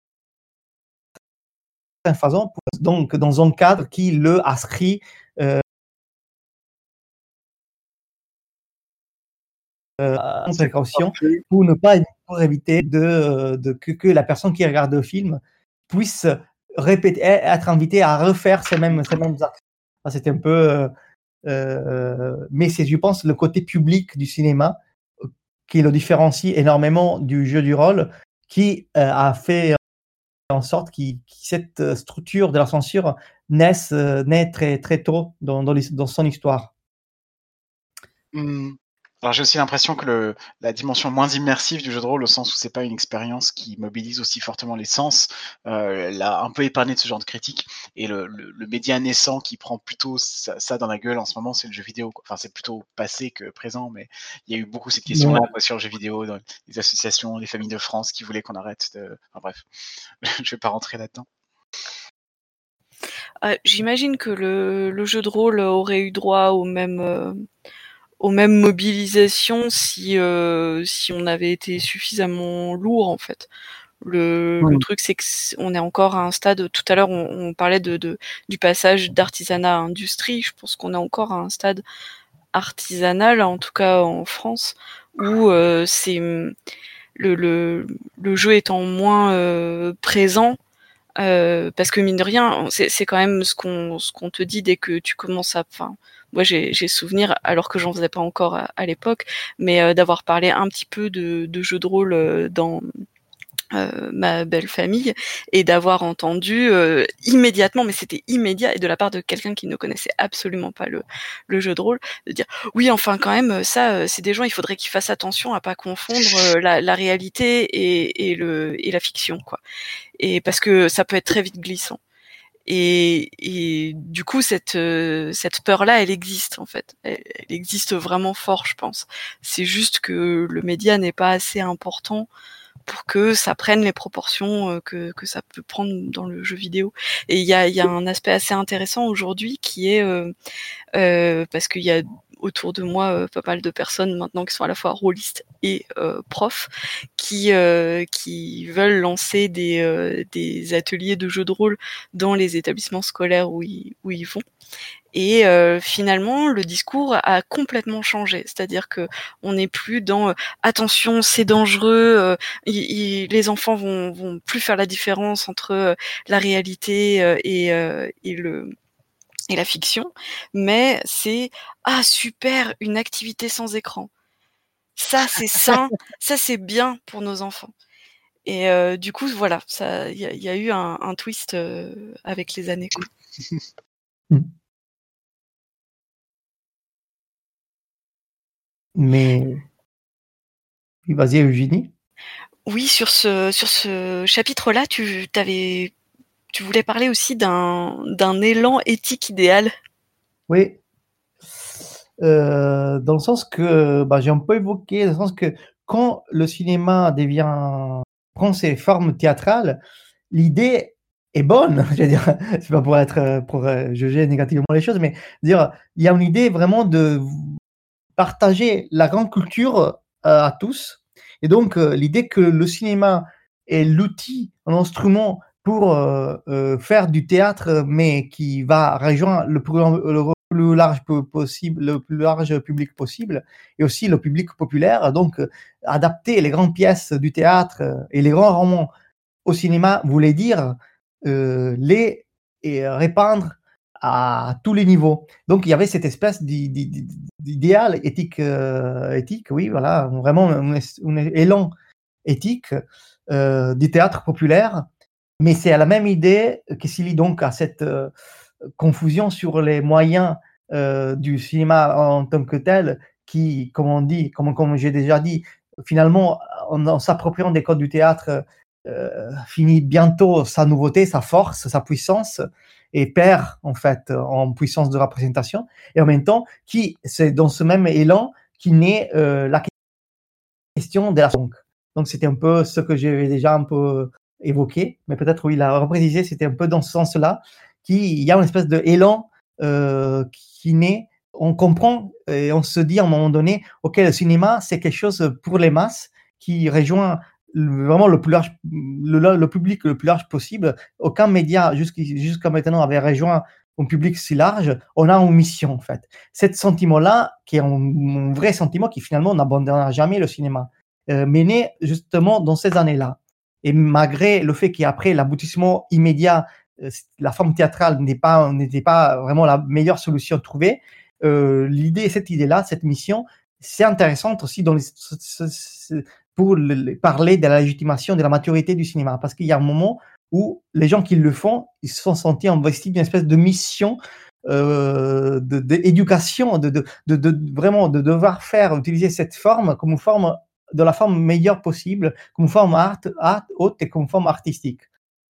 façon, donc dans un cadre qui le inscrit euh, en précaution pour ne pas pour éviter de, de que, que la personne qui regarde le film puisse répéter, être invitée à refaire ces mêmes, ces mêmes actions. C'était un peu... Euh, Euh, mais c'est, je pense, le côté public du cinéma qui le différencie énormément du jeu du rôle, qui euh, a fait en sorte que cette structure de la censure naisse, euh, naît très, très tôt dans, dans, dans son histoire. Mmh. Alors j'ai aussi l'impression que le, la dimension moins immersive du jeu de rôle, au sens où c'est pas une expérience qui mobilise aussi fortement les sens, euh, l'a un peu épargné de ce genre de critique. Et le, le, le média naissant qui prend plutôt ça, ça dans la gueule en ce moment, c'est le jeu vidéo. Enfin, c'est plutôt passé que présent, mais il y a eu beaucoup cette question-là ouais. sur le jeu vidéo, dans les associations, les familles de France qui voulaient qu'on arrête de... Enfin bref, je vais pas rentrer là-dedans. Euh, j'imagine que le, le jeu de rôle aurait eu droit au même... Euh... aux mêmes mobilisations si euh, si on avait été suffisamment lourd en fait. Le, mmh. le truc c'est que c'est, on est encore à un stade. Tout à l'heure on, on parlait de, de du passage d'artisanat à industrie. Je pense qu'on est encore à un stade artisanal, en tout cas en France, où euh, c'est le, le le jeu étant moins euh, présent. Euh, parce que mine de rien, c'est, c'est quand même ce qu'on ce qu'on te dit dès que tu commences à. Enfin, moi j'ai j'ai souvenir, alors que j'en faisais pas encore à, à l'époque, mais euh, d'avoir parlé un petit peu de, de jeux de rôle euh, dans Euh, ma belle famille, et d'avoir entendu euh, immédiatement, mais c'était immédiat, et de la part de quelqu'un qui ne connaissait absolument pas le, le jeu de rôle, de dire oui, enfin quand même, ça, c'est des gens, il faudrait qu'ils fassent attention à pas confondre euh, la, la réalité et, et, le, et la fiction, quoi. Et parce que ça peut être très vite glissant. Et, et du coup, cette, euh, cette peur-là, elle existe en fait. Elle, elle existe vraiment fort, je pense. C'est juste que le média n'est pas assez important pour que ça prenne les proportions que, que ça peut prendre dans le jeu vidéo. Et il y a, y a un aspect assez intéressant aujourd'hui qui est, euh, euh, parce qu'il y a autour de moi euh, pas mal de personnes maintenant qui sont à la fois rôlistes et euh, profs, qui, euh, qui veulent lancer des, euh, des ateliers de jeux de rôle dans les établissements scolaires où ils, où ils vont. Et euh, finalement, le discours a complètement changé. C'est-à-dire que on n'est plus dans euh, attention, c'est dangereux. Euh, y, y, les enfants vont, vont plus faire la différence entre euh, la réalité euh, et, euh, et le et la fiction, mais c'est ah super, une activité sans écran. Ça c'est sain, ça c'est bien pour nos enfants. Et euh, du coup voilà, ça il y, y a eu un, un twist euh, avec les années, quoi. Mais vas-y, Eugénie. Oui, sur ce sur ce chapitre-là, tu t'avais tu voulais parler aussi d'un d'un élan éthique idéal. Oui. Euh, dans le sens que bah, j'ai un peu évoqué, dans le sens que quand le cinéma devient prend ses formes théâtrales, l'idée est bonne. Je veux dire, c'est pas pour être pour juger négativement les choses, mais dire il y a une idée vraiment de partager la grande culture euh, à tous. Et donc euh, l'idée que le cinéma est l'outil, l'instrument pour euh, euh, faire du théâtre, mais qui va rejoindre le plus, le plus large possible, le plus large public possible, et aussi le public populaire. Donc, euh, adapter les grandes pièces du théâtre euh, et les grands romans au cinéma voulait dire euh, les et répandre à tous les niveaux. Donc, il y avait cette espèce d'idéal éthique, euh, éthique, oui, voilà, vraiment un, un élan éthique euh, du théâtre populaire. Mais c'est à la même idée que s'il y donc à cette euh, confusion sur les moyens euh, du cinéma en tant que tel, qui, comme on dit, comme, comme j'ai déjà dit, finalement, en, en s'appropriant des codes du théâtre, euh, finit bientôt sa nouveauté, sa force, sa puissance, et perd en fait en puissance de représentation. Et en même temps, qui c'est dans ce même élan qui naît euh, la question de la donc. Donc c'était un peu ce que j'avais déjà un peu évoqué, mais peut-être oui, la repréciser, c'était un peu dans ce sens-là, qu'il y a une espèce d'élan euh, qui naît. On comprend et on se dit à un moment donné, ok, le cinéma, c'est quelque chose pour les masses qui rejoint vraiment le plus large, le, le public le plus large possible. Aucun média jusqu'à, jusqu'à maintenant avait rejoint un public si large. On a une mission en fait. Cet sentiment-là, qui est un, un vrai sentiment qui finalement n'abandonnera jamais le cinéma, euh, mais né justement dans ces années-là. Et malgré le fait qu'après l'aboutissement immédiat, euh, la forme théâtrale n'était pas, n'était pas vraiment la meilleure solution trouvée, euh, l'idée, cette idée-là, cette mission, c'est intéressante aussi dans les, pour le, parler de la légitimation, de la maturité du cinéma, parce qu'il y a un moment où les gens qui le font, ils se sont sentis investis d'une espèce de mission euh, d'éducation, de, de, de, de, de vraiment de devoir faire utiliser cette forme comme une forme de la forme meilleure possible, comme une forme art, art haute et comme une forme artistique.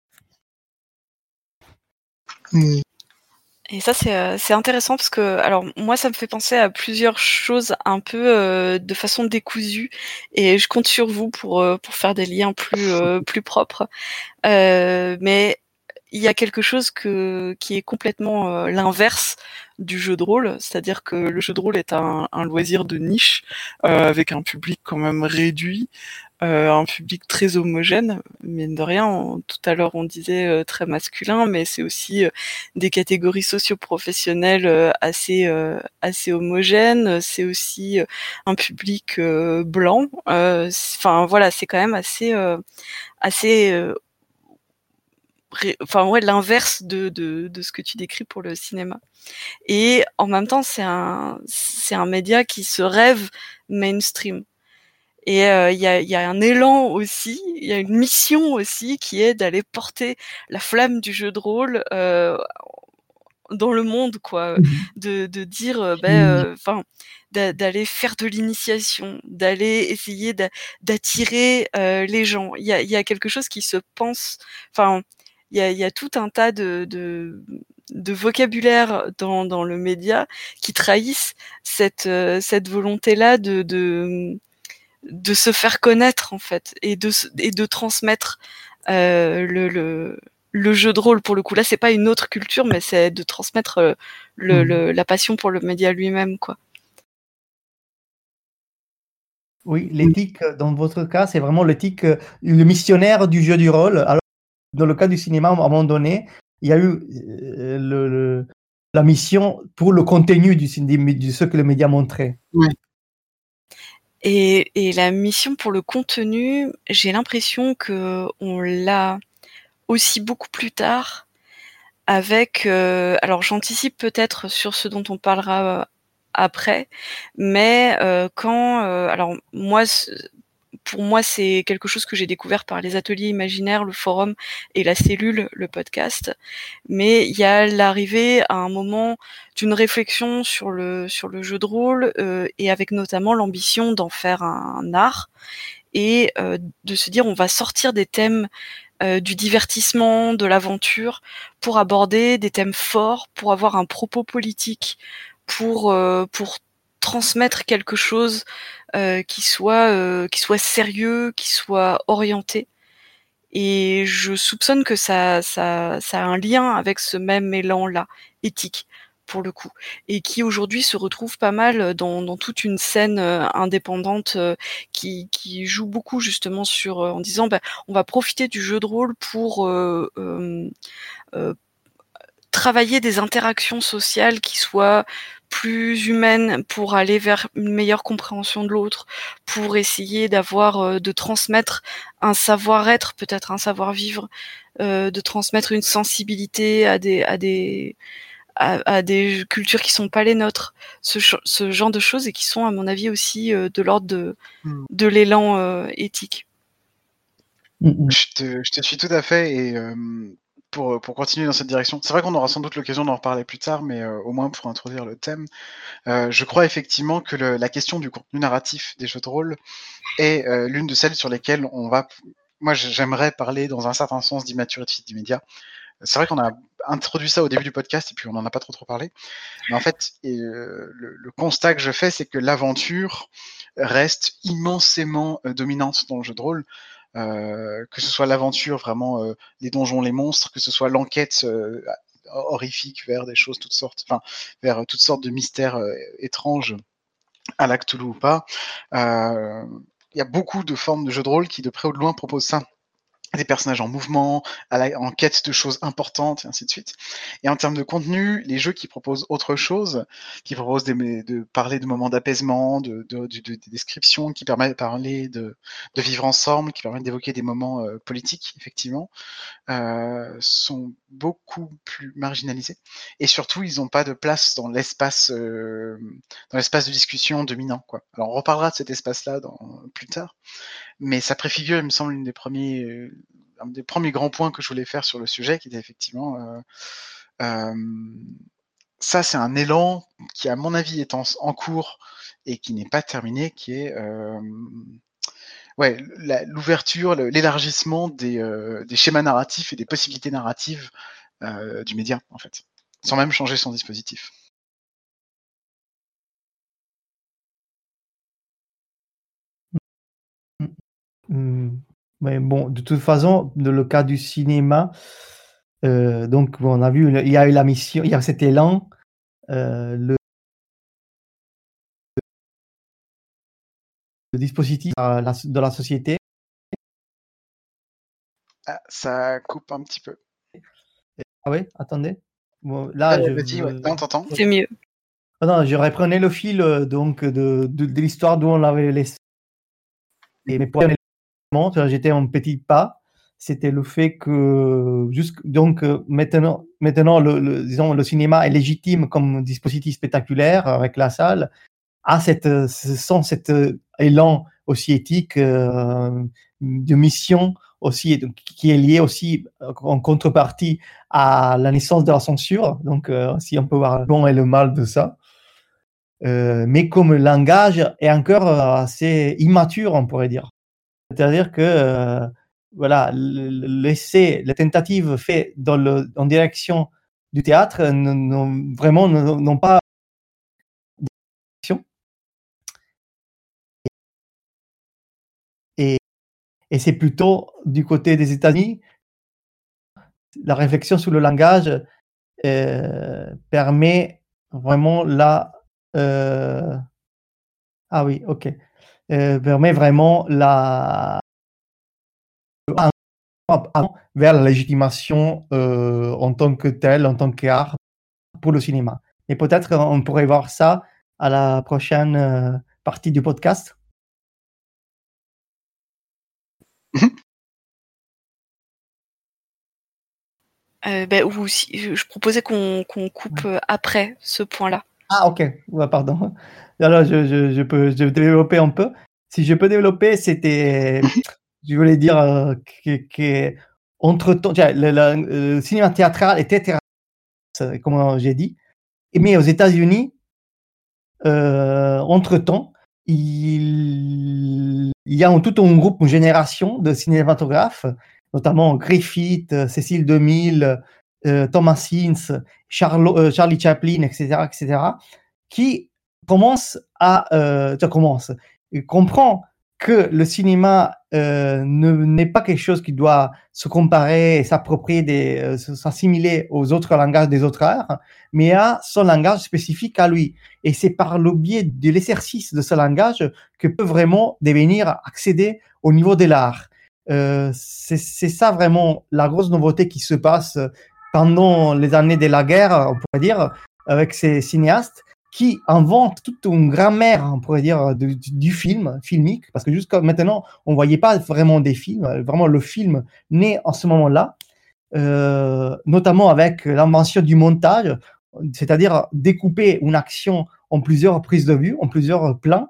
Mmh. Et ça, c'est, euh, c'est intéressant parce que, alors, moi, ça me fait penser à plusieurs choses un peu euh, de façon décousue, et je compte sur vous pour, euh, pour faire des liens plus, euh, plus propres. Euh, mais il y a quelque chose que, qui est complètement euh, l'inverse du jeu de rôle, c'est-à-dire que le jeu de rôle est un, un loisir de niche, euh, avec un public quand même réduit, euh, un public très homogène, mine de rien. On, tout à l'heure on disait euh, très masculin, mais c'est aussi euh, des catégories socio-professionnelles euh, assez euh, assez homogènes. C'est aussi euh, un public euh, blanc. Enfin voilà, c'est quand même assez euh, assez euh, enfin ouais, l'inverse de, de, de ce que tu décris pour le cinéma. Et en même temps, c'est un, c'est un média qui se rêve mainstream. Et il euh, y, a, y a un élan aussi, il y a une mission aussi qui est d'aller porter la flamme du jeu de rôle euh, dans le monde, quoi, mmh. de, de dire, euh, ben, enfin, euh, d'aller faire de l'initiation, d'aller essayer d'attirer euh, les gens. Il y a, y a quelque chose qui se pense, enfin, il y a, y a tout un tas de, de, de vocabulaire dans, dans le média qui trahissent cette, euh, cette volonté-là de, de, de se faire connaître, en fait, et de, et de transmettre euh, le, le le jeu de rôle. Pour le coup, là, c'est pas une autre culture, mais c'est de transmettre euh, le, mmh. le, la passion pour le média lui-même, quoi. Oui, l'éthique, dans votre cas, c'est vraiment l'éthique, le missionnaire du jeu du rôle. Alors, dans le cas du cinéma, à un moment donné, il y a eu euh, le, le, la mission pour le contenu du, de ce que le média montrait. Oui. Et, et la mission pour le contenu, j'ai l'impression que on l'a aussi beaucoup plus tard avec euh, alors j'anticipe peut-être sur ce dont on parlera euh, après, mais euh, quand euh, alors moi pour moi c'est quelque chose que j'ai découvert par les ateliers imaginaires, le forum et la cellule, le podcast, mais il y a l'arrivée à un moment d'une réflexion sur le sur le jeu de rôle euh, et avec notamment l'ambition d'en faire un, un art et euh, de se dire on va sortir des thèmes Euh, du divertissement, de l'aventure, pour aborder des thèmes forts, pour avoir un propos politique, pour euh, pour transmettre quelque chose euh, qui soit euh, qui soit sérieux, qui soit orienté. Et je soupçonne que ça ça ça a un lien avec ce même élan-là, éthique, pour le coup, et qui aujourd'hui se retrouve pas mal dans, dans toute une scène euh, indépendante euh, qui, qui joue beaucoup justement sur euh, en disant bah, on va profiter du jeu de rôle pour euh, euh, euh, travailler des interactions sociales qui soient plus humaines, pour aller vers une meilleure compréhension de l'autre, pour essayer d'avoir euh, de transmettre un savoir-être, peut-être un savoir-vivre, euh, de transmettre une sensibilité à des à des À, à des cultures qui sont pas les nôtres, ce, ce genre de choses, et qui sont à mon avis aussi euh, de l'ordre de, mmh. de l'élan euh, éthique. Mmh. Je, te, je te suis tout à fait, et euh, pour, pour continuer dans cette direction, c'est vrai qu'on aura sans doute l'occasion d'en reparler plus tard, mais euh, au moins pour introduire le thème, euh, je crois effectivement que le, la question du contenu narratif des jeux de rôle est euh, l'une de celles sur lesquelles on va, moi j'aimerais parler dans un certain sens d'immaturité du média. C'est vrai qu'on a introduit ça au début du podcast et puis on n'en a pas trop trop parlé. Mais en fait, et, euh, le, le constat que je fais, c'est que l'aventure reste immensément euh, dominante dans le jeu de rôle. Euh, que ce soit l'aventure, vraiment euh, les donjons, les monstres, que ce soit l'enquête euh, horrifique vers des choses toutes sortes, enfin vers toutes sortes de mystères euh, étranges à la Cthulhu ou pas. Il euh, y a beaucoup de formes de jeux de rôle qui de près ou de loin proposent ça. Des personnages en mouvement, à la, en quête de choses importantes, et ainsi de suite. Et en termes de contenu, les jeux qui proposent autre chose, qui proposent des, de parler de moments d'apaisement, de, de, de, de, de descriptions, qui permettent de parler de, de vivre ensemble, qui permettent d'évoquer des moments euh, politiques, effectivement, euh, sont beaucoup plus marginalisés. Et surtout, ils n'ont pas de place dans l'espace, euh, dans l'espace de discussion dominant, quoi. Alors, on reparlera de cet espace-là dans, plus tard. Mais ça préfigure, il me semble, une des premiers, euh, un des premiers grands points que je voulais faire sur le sujet, qui était effectivement, euh, euh, ça c'est un élan qui, à mon avis, est en, en cours et qui n'est pas terminé, qui est euh, ouais, la, l'ouverture, l'élargissement des, euh, des schémas narratifs et des possibilités narratives euh, du média, en fait, sans même changer son dispositif. Mais bon, de toute façon, dans le cas du cinéma, euh, donc on a vu, il y a eu la mission, il y a cet élan, euh, le, le dispositif de la société. Ah, ça coupe un petit peu. Ah oui, attendez. Bon, là, ah, je, vas-y, ouais. Non, t'entends ? C'est mieux. Ah non, je reprenais le fil donc de, de, de l'histoire d'où on l'avait laissé. Et mais pour j'étais un petit pas, c'était le fait que jusqu', donc maintenant, maintenant le, le, disons, le cinéma est légitime comme dispositif spectaculaire avec la salle, a cette, sans cet élan aussi éthique, euh, de mission aussi, qui est lié aussi en contrepartie à la naissance de la censure. Donc, euh, si on peut voir le bon et le mal de ça. Euh, mais comme le langage est encore assez immature, on pourrait dire. C'est-à-dire que euh, voilà, l'essai, les tentatives faites dans le, en direction du théâtre n'ont vraiment n'ont pas d'action. Et, et c'est plutôt du côté des États-Unis, la réflexion sur le langage euh, permet vraiment la euh, ah oui, ok, euh, permet vraiment la vers la légitimation euh, en tant que telle, en tant qu'art pour le cinéma. Et peut-être on pourrait voir ça à la prochaine euh, partie du podcast. Euh, ben, ou si, je proposais qu'on qu'on coupe euh, après ce point-là. Ah ok, ouais, pardon. Alors je, je, je peux je vais développer un peu. Si je peux développer, c'était, je voulais dire euh, que, que entre temps, le, le, le cinéma théâtral était théâtral, comme j'ai dit, mais aux États-Unis, euh, entre temps, il, il y a un, tout un groupe, une génération de cinématographes, notamment Griffith, Cécile DeMille, euh, Thomas Ince, Charlo, euh, Charlie Chaplin, et cetera, et cetera, qui commencent à, euh, ça commence, comprend que le cinéma euh, ne, n'est pas quelque chose qui doit se comparer et s'approprier, des, euh, s'assimiler aux autres langages des autres arts, mais à son langage spécifique à lui. Et c'est par le biais de l'exercice de ce langage que peut vraiment devenir accéder au niveau de l'art. Euh, c'est, c'est ça vraiment la grosse nouveauté qui se passe pendant les années de la guerre, on pourrait dire, avec ces cinéastes qui inventent toute une grammaire, on pourrait dire, du, du film, filmique, parce que jusqu'à maintenant, on ne voyait pas vraiment des films, vraiment le film naît en ce moment-là, euh, notamment avec l'invention du montage, c'est-à-dire découper une action en plusieurs prises de vue, en plusieurs plans,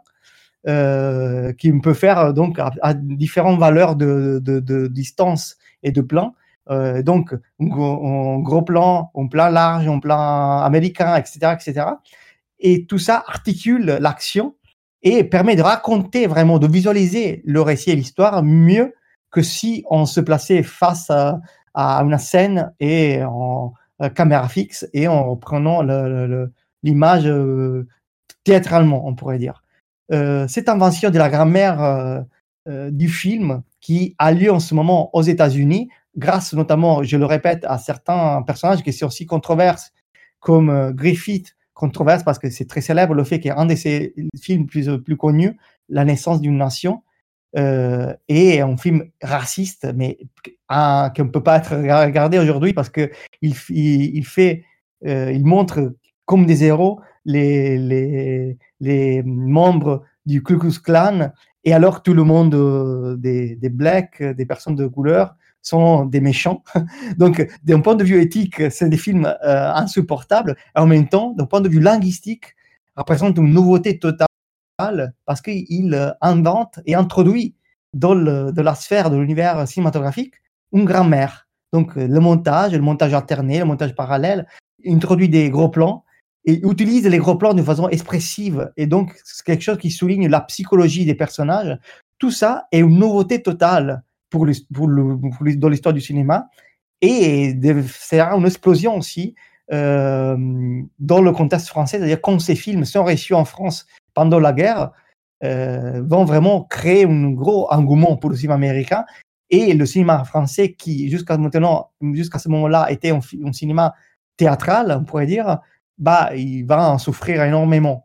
euh, qui peut faire donc à, à différentes valeurs de, de, de distance et de plan. Euh, donc, un gros, un gros plan, un plan large, un plan américain, et cetera, et cetera. Et tout ça articule l'action et permet de raconter vraiment, de visualiser le récit et l'histoire mieux que si on se plaçait face à, à une scène et en euh, caméra fixe et en prenant le, le, l'image euh, théâtralement, on pourrait dire. Euh, cette invention de la grammaire euh, euh, du film qui a lieu en ce moment aux États-Unis, grâce notamment, je le répète, à certains personnages qui sont aussi controverses, comme euh, Griffith, controverse parce que c'est très célèbre le fait qu'un de ses films plus, plus connus, La naissance d'une nation, euh, est un film raciste, mais un, qui ne peut pas être regardé aujourd'hui parce qu'il il, il fait, euh, il montre comme des héros les, les, les membres du Ku Klux Klan, et alors tout le monde euh, des, des blacks, des personnes de couleur, sont des méchants. Donc, d'un point de vue éthique, c'est des films euh, insupportables. Et en même temps, d'un point de vue linguistique, représente une nouveauté totale parce qu'il euh, invente et introduit dans le, de la sphère de l'univers cinématographique une grammaire. Donc, le montage, le montage alterné, le montage parallèle, introduit des gros plans et utilise les gros plans de façon expressive. Et donc, c'est quelque chose qui souligne la psychologie des personnages. Tout ça est une nouveauté totale pour, le, pour, le, pour le, dans l'histoire du cinéma, et c'est une explosion aussi euh, dans le contexte français, c'est-à-dire quand ces films sont reçus en France pendant la guerre, euh, vont vraiment créer un gros engouement pour le cinéma américain, et le cinéma français qui jusqu'à maintenant, jusqu'à ce moment-là, était un, un cinéma théâtral, on pourrait dire, bah, il va en souffrir énormément.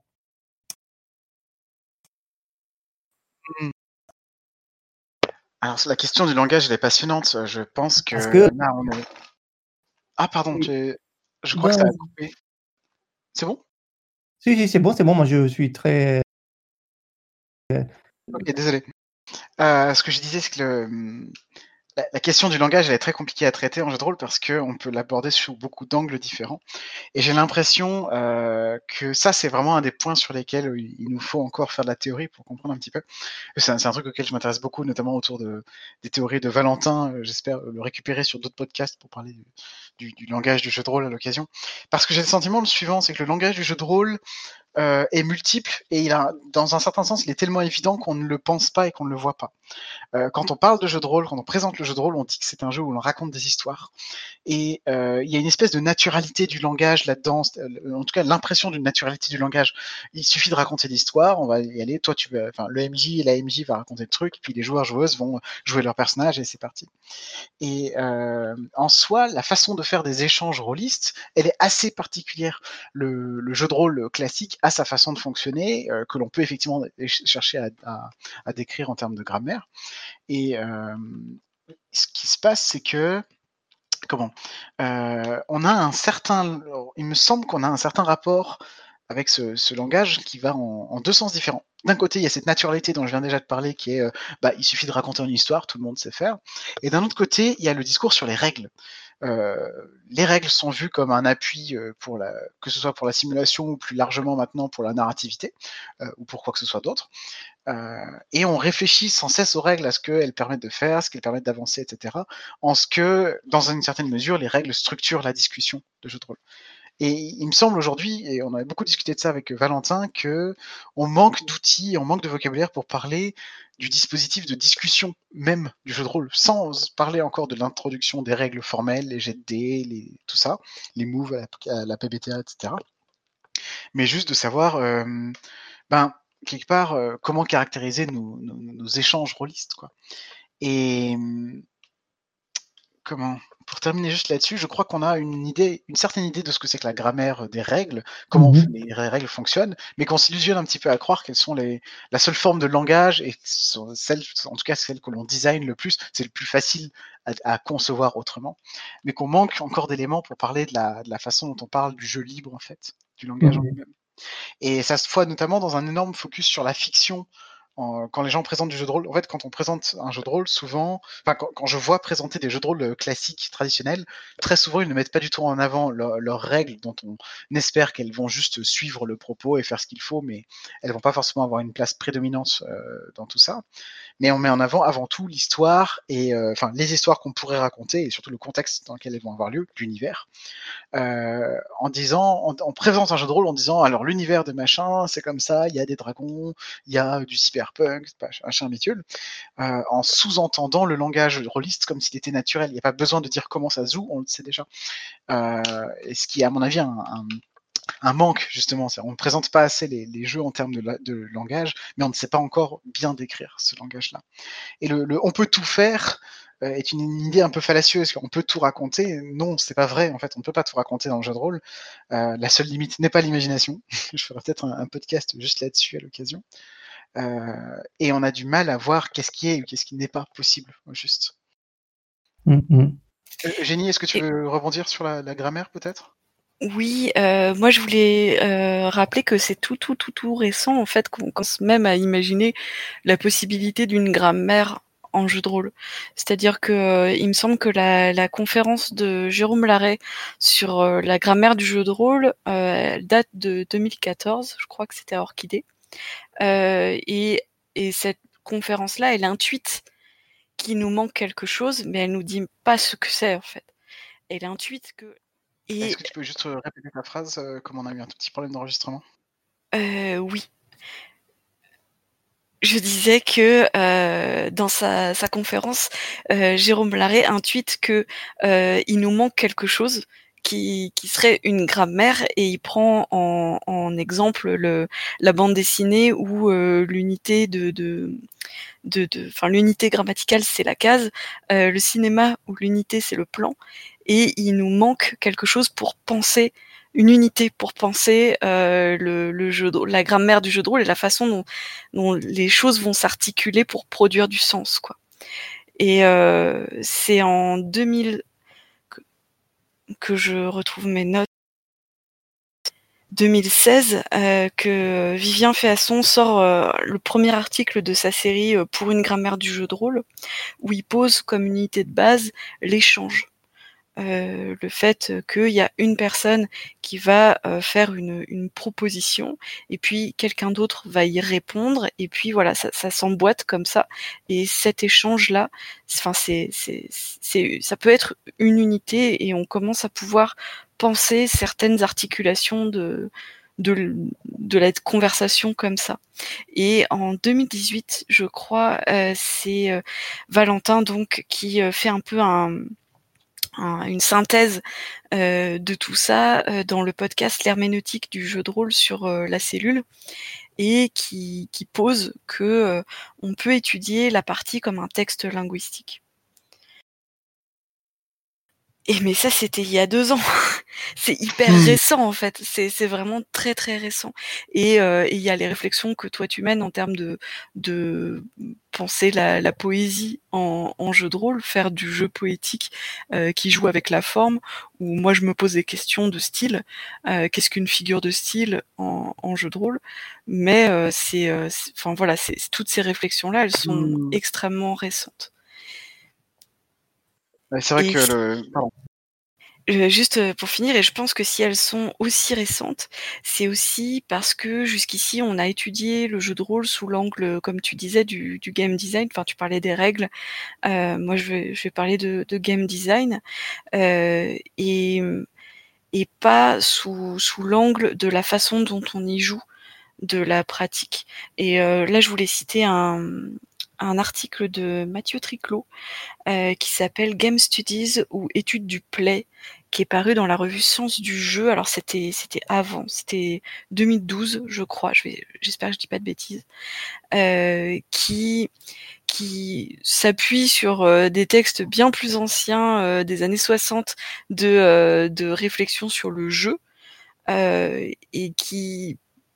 Alors, la question du langage, elle est passionnante. Je pense que, que... là, on est... Ah, pardon, tu... je crois non, que ça a coupé. C'est bon? Si, si, c'est bon, c'est bon. Moi, je suis très... Ok, désolé. Euh, ce que je disais, c'est que le... la, la question du langage, elle est très compliquée à traiter en jeu de rôle parce qu'on peut l'aborder sous beaucoup d'angles différents. Et j'ai l'impression euh, que ça, c'est vraiment un des points sur lesquels il nous faut encore faire de la théorie pour comprendre un petit peu. C'est un, c'est un truc auquel je m'intéresse beaucoup, notamment autour de, des théories de Valentin. J'espère le récupérer sur d'autres podcasts pour parler du, du, du langage du jeu de rôle à l'occasion. Parce que j'ai le sentiment le suivant, c'est que le langage du jeu de rôle euh, est multiple et il a, dans un certain sens, il est tellement évident qu'on ne le pense pas et qu'on ne le voit pas. Euh, quand on parle de jeu de rôle, quand on présente le jeu de rôle, on dit que c'est un jeu où l'on raconte des histoires. Et euh, il y a une espèce de naturalité du langage là-dedans, en tout cas l'impression d'une naturalité du langage. Il suffit de raconter l'histoire, on va y aller, toi tu vas, enfin le M J et la M J va raconter le truc, puis les joueurs joueuses vont jouer leur personnage et c'est parti. Et euh, en soi, la façon de faire des échanges rôlistes, elle est assez particulière. Le, le jeu de rôle classique a sa façon de fonctionner, euh, que l'on peut effectivement chercher à, à, à décrire en termes de grammaire. Et euh, ce qui se passe, c'est que comment euh, on a un certain, il me semble qu'on a un certain rapport avec ce, ce langage qui va en, en deux sens différents. D'un côté, il y a cette naturalité dont je viens déjà de parler, qui est, euh, bah, il suffit de raconter une histoire, tout le monde sait faire. Et d'un autre côté, il y a le discours sur les règles. Euh, les règles sont vues comme un appui pour la, que ce soit pour la simulation ou plus largement maintenant pour la narrativité euh, ou pour quoi que ce soit d'autre. Euh, et on réfléchit sans cesse aux règles, à ce qu'elles permettent de faire, ce qu'elles permettent d'avancer, et cetera. En ce que, dans une certaine mesure, les règles structurent la discussion de jeu de rôle. Et il me semble aujourd'hui, et on avait beaucoup discuté de ça avec Valentin, que on manque d'outils, on manque de vocabulaire pour parler du dispositif de discussion même du jeu de rôle, sans parler encore de l'introduction des règles formelles, les jets de dés, les, tout ça, les moves à la, à la P B T A, et cetera. Mais juste de savoir, euh, ben, quelque part, euh, comment caractériser nos, nos, nos échanges rôlistes, quoi. Et comment pour terminer juste là-dessus, je crois qu'on a une idée, une certaine idée de ce que c'est que la grammaire des règles, comment Mhm. les règles fonctionnent, mais qu'on s'illusionne un petit peu à croire qu'elles sont les, la seule forme de langage et sont celles, en tout cas celles que l'on design le plus, c'est le plus facile à, à concevoir autrement, mais qu'on manque encore d'éléments pour parler de la, de la façon dont on parle du jeu libre en fait, du langage en Mhm. lui-même. Et ça se voit notamment dans un énorme focus sur la fiction. En, quand les gens présentent du jeu de rôle, en fait, quand on présente un jeu de rôle, souvent, enfin, quand, quand je vois présenter des jeux de rôle classiques, traditionnels, très souvent, ils ne mettent pas du tout en avant leur, leurs règles, dont on espère qu'elles vont juste suivre le propos et faire ce qu'il faut, mais elles vont pas forcément avoir une place prédominante euh, dans tout ça. Mais on met en avant avant tout l'histoire et, euh, enfin, les histoires qu'on pourrait raconter et surtout le contexte dans lequel elles vont avoir lieu, l'univers. Euh, en disant, on, on présente un jeu de rôle en disant, alors l'univers de machin, c'est comme ça, il y a des dragons, il y a du cyberpunk, machin bitude, euh, en sous-entendant le langage rôliste comme s'il était naturel. Il n'y a pas besoin de dire comment ça se joue, on le sait déjà. Euh, et ce qui est à mon avis un, un, un manque justement, c'est, on ne présente pas assez les, les jeux en termes de, la, de langage, mais on ne sait pas encore bien décrire ce langage-là. Et le, le on peut tout faire euh, est une, une idée un peu fallacieuse. On peut tout raconter. Non, c'est pas vrai. En fait, on ne peut pas tout raconter dans le jeu de rôle. Euh, la seule limite n'est pas l'imagination. Je ferai peut-être un, un podcast juste là-dessus à l'occasion. Euh, et on a du mal à voir qu'est-ce qui est ou qu'est-ce qui n'est pas possible, juste. Mhm. Eugénie, est-ce que tu Et... veux rebondir sur la, la grammaire peut-être ? Oui, euh, moi je voulais euh, rappeler que c'est tout, tout, tout, tout récent en fait qu'on commence même à imaginer la possibilité d'une grammaire en jeu de rôle. C'est-à-dire que euh, il me semble que la, la conférence de Jérôme Larrey sur euh, la grammaire du jeu de rôle, euh, elle date de deux mille quatorze, je crois que c'était à Orchidée. Euh, et, et cette conférence-là, elle intuite qu'il nous manque quelque chose, mais elle nous dit pas ce que c'est en fait. Elle intuite que et Est-ce que tu peux juste répéter ta phrase, euh, comme on a eu un tout petit problème d'enregistrement ? euh, oui. Je disais que euh, dans sa, sa conférence, euh, Jérôme Larrey intuite que euh, il nous manque quelque chose qui, qui serait une grammaire et il prend en, en exemple le, la bande dessinée où euh, l'unité de, de de, de, enfin l'unité grammaticale c'est la case, euh, le cinéma où l'unité c'est le plan, et il nous manque quelque chose pour penser, une unité pour penser euh, le, le jeu, de, la grammaire du jeu de rôle et la façon dont, dont les choses vont s'articuler pour produire du sens, quoi. Et euh, c'est en deux mille que, que je retrouve mes notes. deux mille seize euh, que Vivien Féasson sort euh, le premier article de sa série euh, Pour une grammaire du jeu de rôle, où il pose comme unité de base l'échange. Euh, le fait qu'il y a une personne qui va euh, faire une, une proposition et puis quelqu'un d'autre va y répondre et puis voilà, ça, ça s'emboîte comme ça. Et cet échange-là, enfin c'est, c'est, c'est, ça peut être une unité et on commence à pouvoir penser certaines articulations de de, de la conversation comme ça. Et en deux mille dix-huit, je crois, euh, c'est euh, Valentin donc qui euh, fait un peu un Un, une synthèse euh, de tout ça euh, dans le podcast L'herméneutique du jeu de rôle sur euh, la cellule et qui, qui pose que euh, on peut étudier la partie comme un texte linguistique. Et mais ça, c'était il y a deux ans. C'est hyper Hmm. récent en fait. C'est, c'est vraiment très très récent. Et euh, il y a les réflexions que toi tu mènes en termes de, de penser la, la poésie en, en jeu de rôle, faire du jeu poétique euh, qui joue avec la forme. Où moi je me pose des questions de style. Euh, qu'est-ce qu'une figure de style en, en jeu de rôle? Mais euh, c'est, euh, c'est, enfin voilà, c'est, toutes ces réflexions là, elles sont Hmm. extrêmement récentes. Ouais, c'est vrai Et que le. Pardon. Euh, juste euh, pour finir, et je pense que si elles sont aussi récentes, c'est aussi parce que jusqu'ici on a étudié le jeu de rôle sous l'angle, comme tu disais, du, du game design. Enfin, tu parlais des règles. Euh, moi, je vais, je vais parler de, de game design euh, et et pas sous sous l'angle de la façon dont on y joue, de la pratique. Et euh, là, je voulais citer un un article de Mathieu Triclot euh, qui s'appelle Game Studies ou études du play, qui est paru dans la revue Sciences du jeu. Alors c'était c'était avant, c'était deux mille douze, je crois. Je vais, j'espère que je dis pas de bêtises. Euh, qui qui s'appuie sur euh, des textes bien plus anciens euh, des années soixante de euh, de réflexion sur le jeu euh, et qui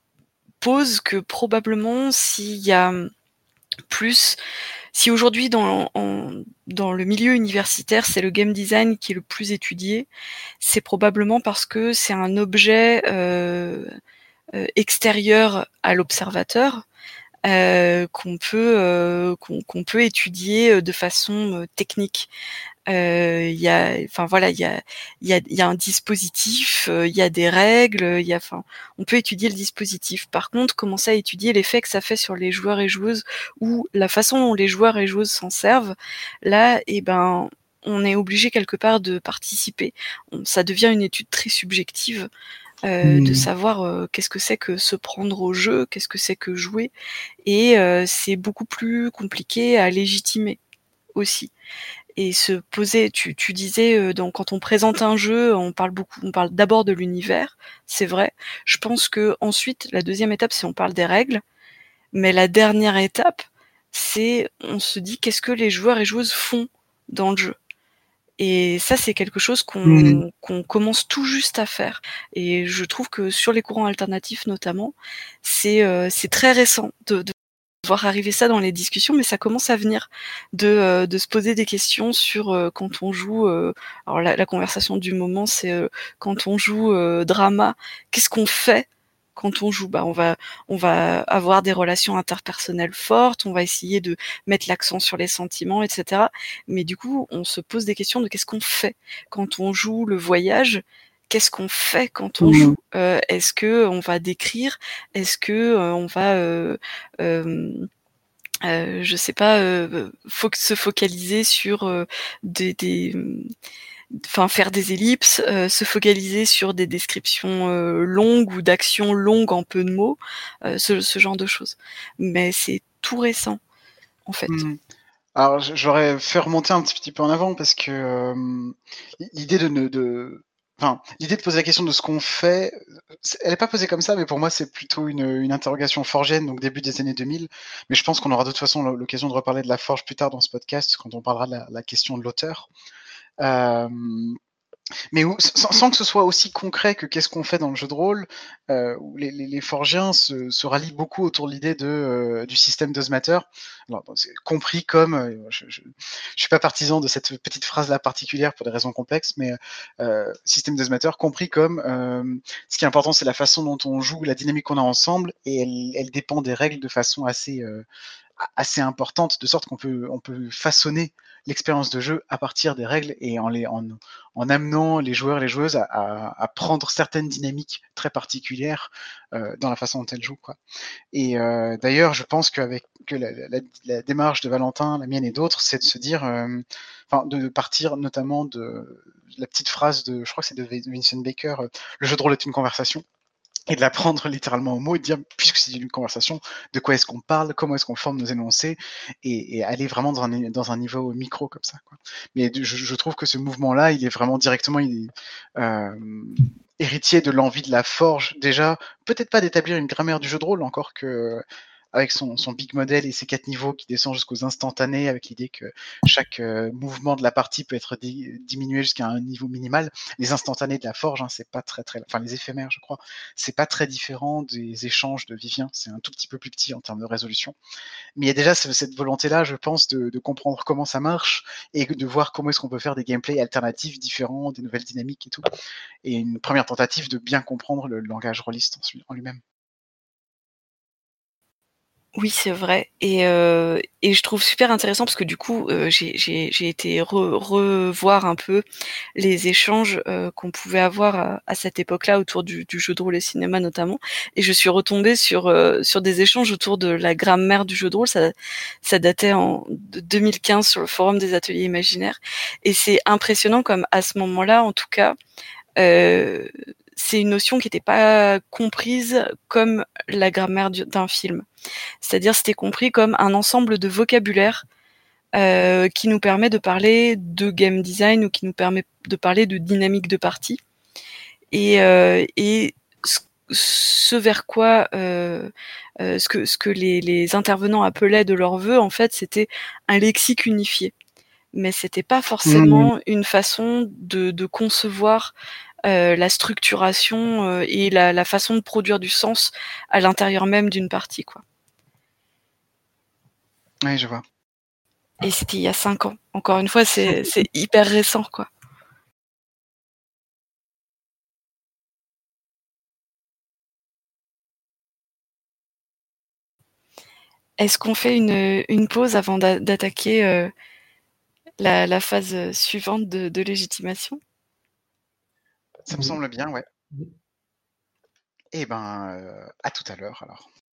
pose que probablement s'il y a plus Si aujourd'hui dans, en, dans le milieu universitaire c'est le game design qui est le plus étudié, c'est probablement parce que c'est un objet euh, euh, extérieur à l'observateur euh, qu'on peut euh, qu'on, qu'on peut étudier de façon euh, technique. Il euh, y a, enfin voilà, il y a, il y a, il y a un dispositif, il euh, y a des règles, il y a, enfin, on peut étudier le dispositif. Par contre, commencer à étudier l'effet que ça fait sur les joueurs et joueuses ou la façon dont les joueurs et joueuses s'en servent, là, eh ben, on est obligé quelque part de participer. On, ça devient une étude très subjective. Euh, mmh. de savoir euh, qu'est-ce que c'est que se prendre au jeu, qu'est-ce que c'est que jouer, et euh, c'est beaucoup plus compliqué à légitimer aussi. Et se poser, tu, tu disais, euh, donc, quand on présente un jeu, on parle beaucoup, on parle d'abord de l'univers, c'est vrai. Je pense que ensuite, la deuxième étape, c'est on parle des règles, mais la dernière étape, c'est on se dit qu'est-ce que les joueurs et joueuses font dans le jeu. Et ça, c'est quelque chose qu'on, mmh. qu'on commence tout juste à faire. Et je trouve que sur les courants alternatifs notamment, c'est, euh, c'est très récent de, de voir arriver ça dans les discussions, mais ça commence à venir de, euh, de se poser des questions sur euh, quand on joue. Euh, alors la, la conversation du moment, c'est euh, quand on joue euh, drama, qu'est-ce qu'on fait quand on joue? Bah, on va, on va avoir des relations interpersonnelles fortes, on va essayer de mettre l'accent sur les sentiments, et cetera. Mais du coup, on se pose des questions de qu'est-ce qu'on fait quand on joue le voyage. Qu'est-ce qu'on fait quand on mmh. joue euh, Est-ce que on va décrire? Est-ce que euh, on va, euh, euh, euh, je sais pas, euh, faut se focaliser sur euh, des, des Enfin, faire des ellipses, euh, se focaliser sur des descriptions euh, longues ou d'actions longues en peu de mots, euh, ce, ce genre de choses. Mais c'est tout récent, en fait. Mmh. Alors, j'aurais fait remonter un petit peu en avant parce que euh, l'idée de, de, enfin, l'idée de poser la question de ce qu'on fait, elle n'est pas posée comme ça, mais pour moi, c'est plutôt une, une interrogation forgienne, donc début des années deux mille. Mais je pense qu'on aura de toute façon l'occasion de reparler de la forge plus tard dans ce podcast, quand on parlera de la, la question de l'auteur. Euh, Mais où, sans, sans que ce soit aussi concret que qu'est-ce qu'on fait dans le jeu de rôle, euh, où les, les, les Forgiens se, se rallient beaucoup autour de l'idée de, euh, du système Does Matter. Alors, c'est compris comme, euh, je, je, je suis pas partisan de cette petite phrase-là particulière pour des raisons complexes, mais euh, système Does Matter compris comme euh, ce qui est important, c'est la façon dont on joue, la dynamique qu'on a ensemble, et elle, elle dépend des règles de façon assez euh, assez importante, de sorte qu'on peut, on peut façonner l'expérience de jeu à partir des règles et en, les, en, en amenant les joueurs et les joueuses à, à, à prendre certaines dynamiques très particulières euh, dans la façon dont elles jouent, quoi. Et euh, d'ailleurs, je pense qu'avec que la, la, la démarche de Valentin, la mienne et d'autres, c'est de se dire, euh, enfin, de partir notamment de la petite phrase de, je crois que c'est de Vincent Baker, euh, le jeu de rôle est une conversation, et de la prendre littéralement au mot et de dire, puisque c'est une conversation, de quoi est-ce qu'on parle, comment est-ce qu'on forme nos énoncés, et, et aller vraiment dans un, dans un niveau micro comme ça, quoi. Mais je, je trouve que ce mouvement-là, il est vraiment directement il est, euh, héritier de l'envie de la forge, déjà, peut-être pas d'établir une grammaire du jeu de rôle, encore que avec son, son big model et ses quatre niveaux qui descendent jusqu'aux instantanés, avec l'idée que chaque euh, mouvement de la partie peut être di- diminué jusqu'à un niveau minimal. Les instantanés de la forge, hein, c'est pas très très, enfin les éphémères, je crois, c'est pas très différent des échanges de Vivien. C'est un tout petit peu plus petit en termes de résolution. Mais il y a déjà cette volonté-là, je pense, de, de comprendre comment ça marche et de voir comment est-ce qu'on peut faire des gameplays alternatifs, différents, des nouvelles dynamiques et tout. Et une première tentative de bien comprendre le langage rôliste en lui-même. Oui, c'est vrai. Et, euh, et je trouve super intéressant parce que du coup, euh, j'ai, j'ai, j'ai été re, revoir un peu les échanges euh, qu'on pouvait avoir à, à cette époque-là autour du, du jeu de rôle et cinéma notamment. Et je suis retombée sur euh, sur des échanges autour de la grammaire du jeu de rôle. Ça, ça datait en de deux mille quinze sur le forum des ateliers imaginaires. Et c'est impressionnant comme à ce moment-là, en tout cas, euh, c'est une notion qui n'était pas comprise comme la grammaire d'un film. C'est-à-dire c'était compris comme un ensemble de vocabulaire euh, qui nous permet de parler de game design ou qui nous permet de parler de dynamique de partie. Et, euh, et ce, ce vers quoi euh, euh, ce que, ce que les, les intervenants appelaient de leur vœu, en fait, c'était un lexique unifié. Mais c'était pas forcément mmh. une façon de, de concevoir euh, la structuration euh, et la, la façon de produire du sens à l'intérieur même d'une partie, quoi. Oui, je vois. Et c'était il y a cinq ans. Encore une fois, c'est, c'est hyper récent, quoi. Est-ce qu'on fait une, une pause avant d'a- d'attaquer euh, la, la phase suivante de, de légitimation ? Ça me semble bien, ouais. Et ben, euh, à tout à l'heure alors.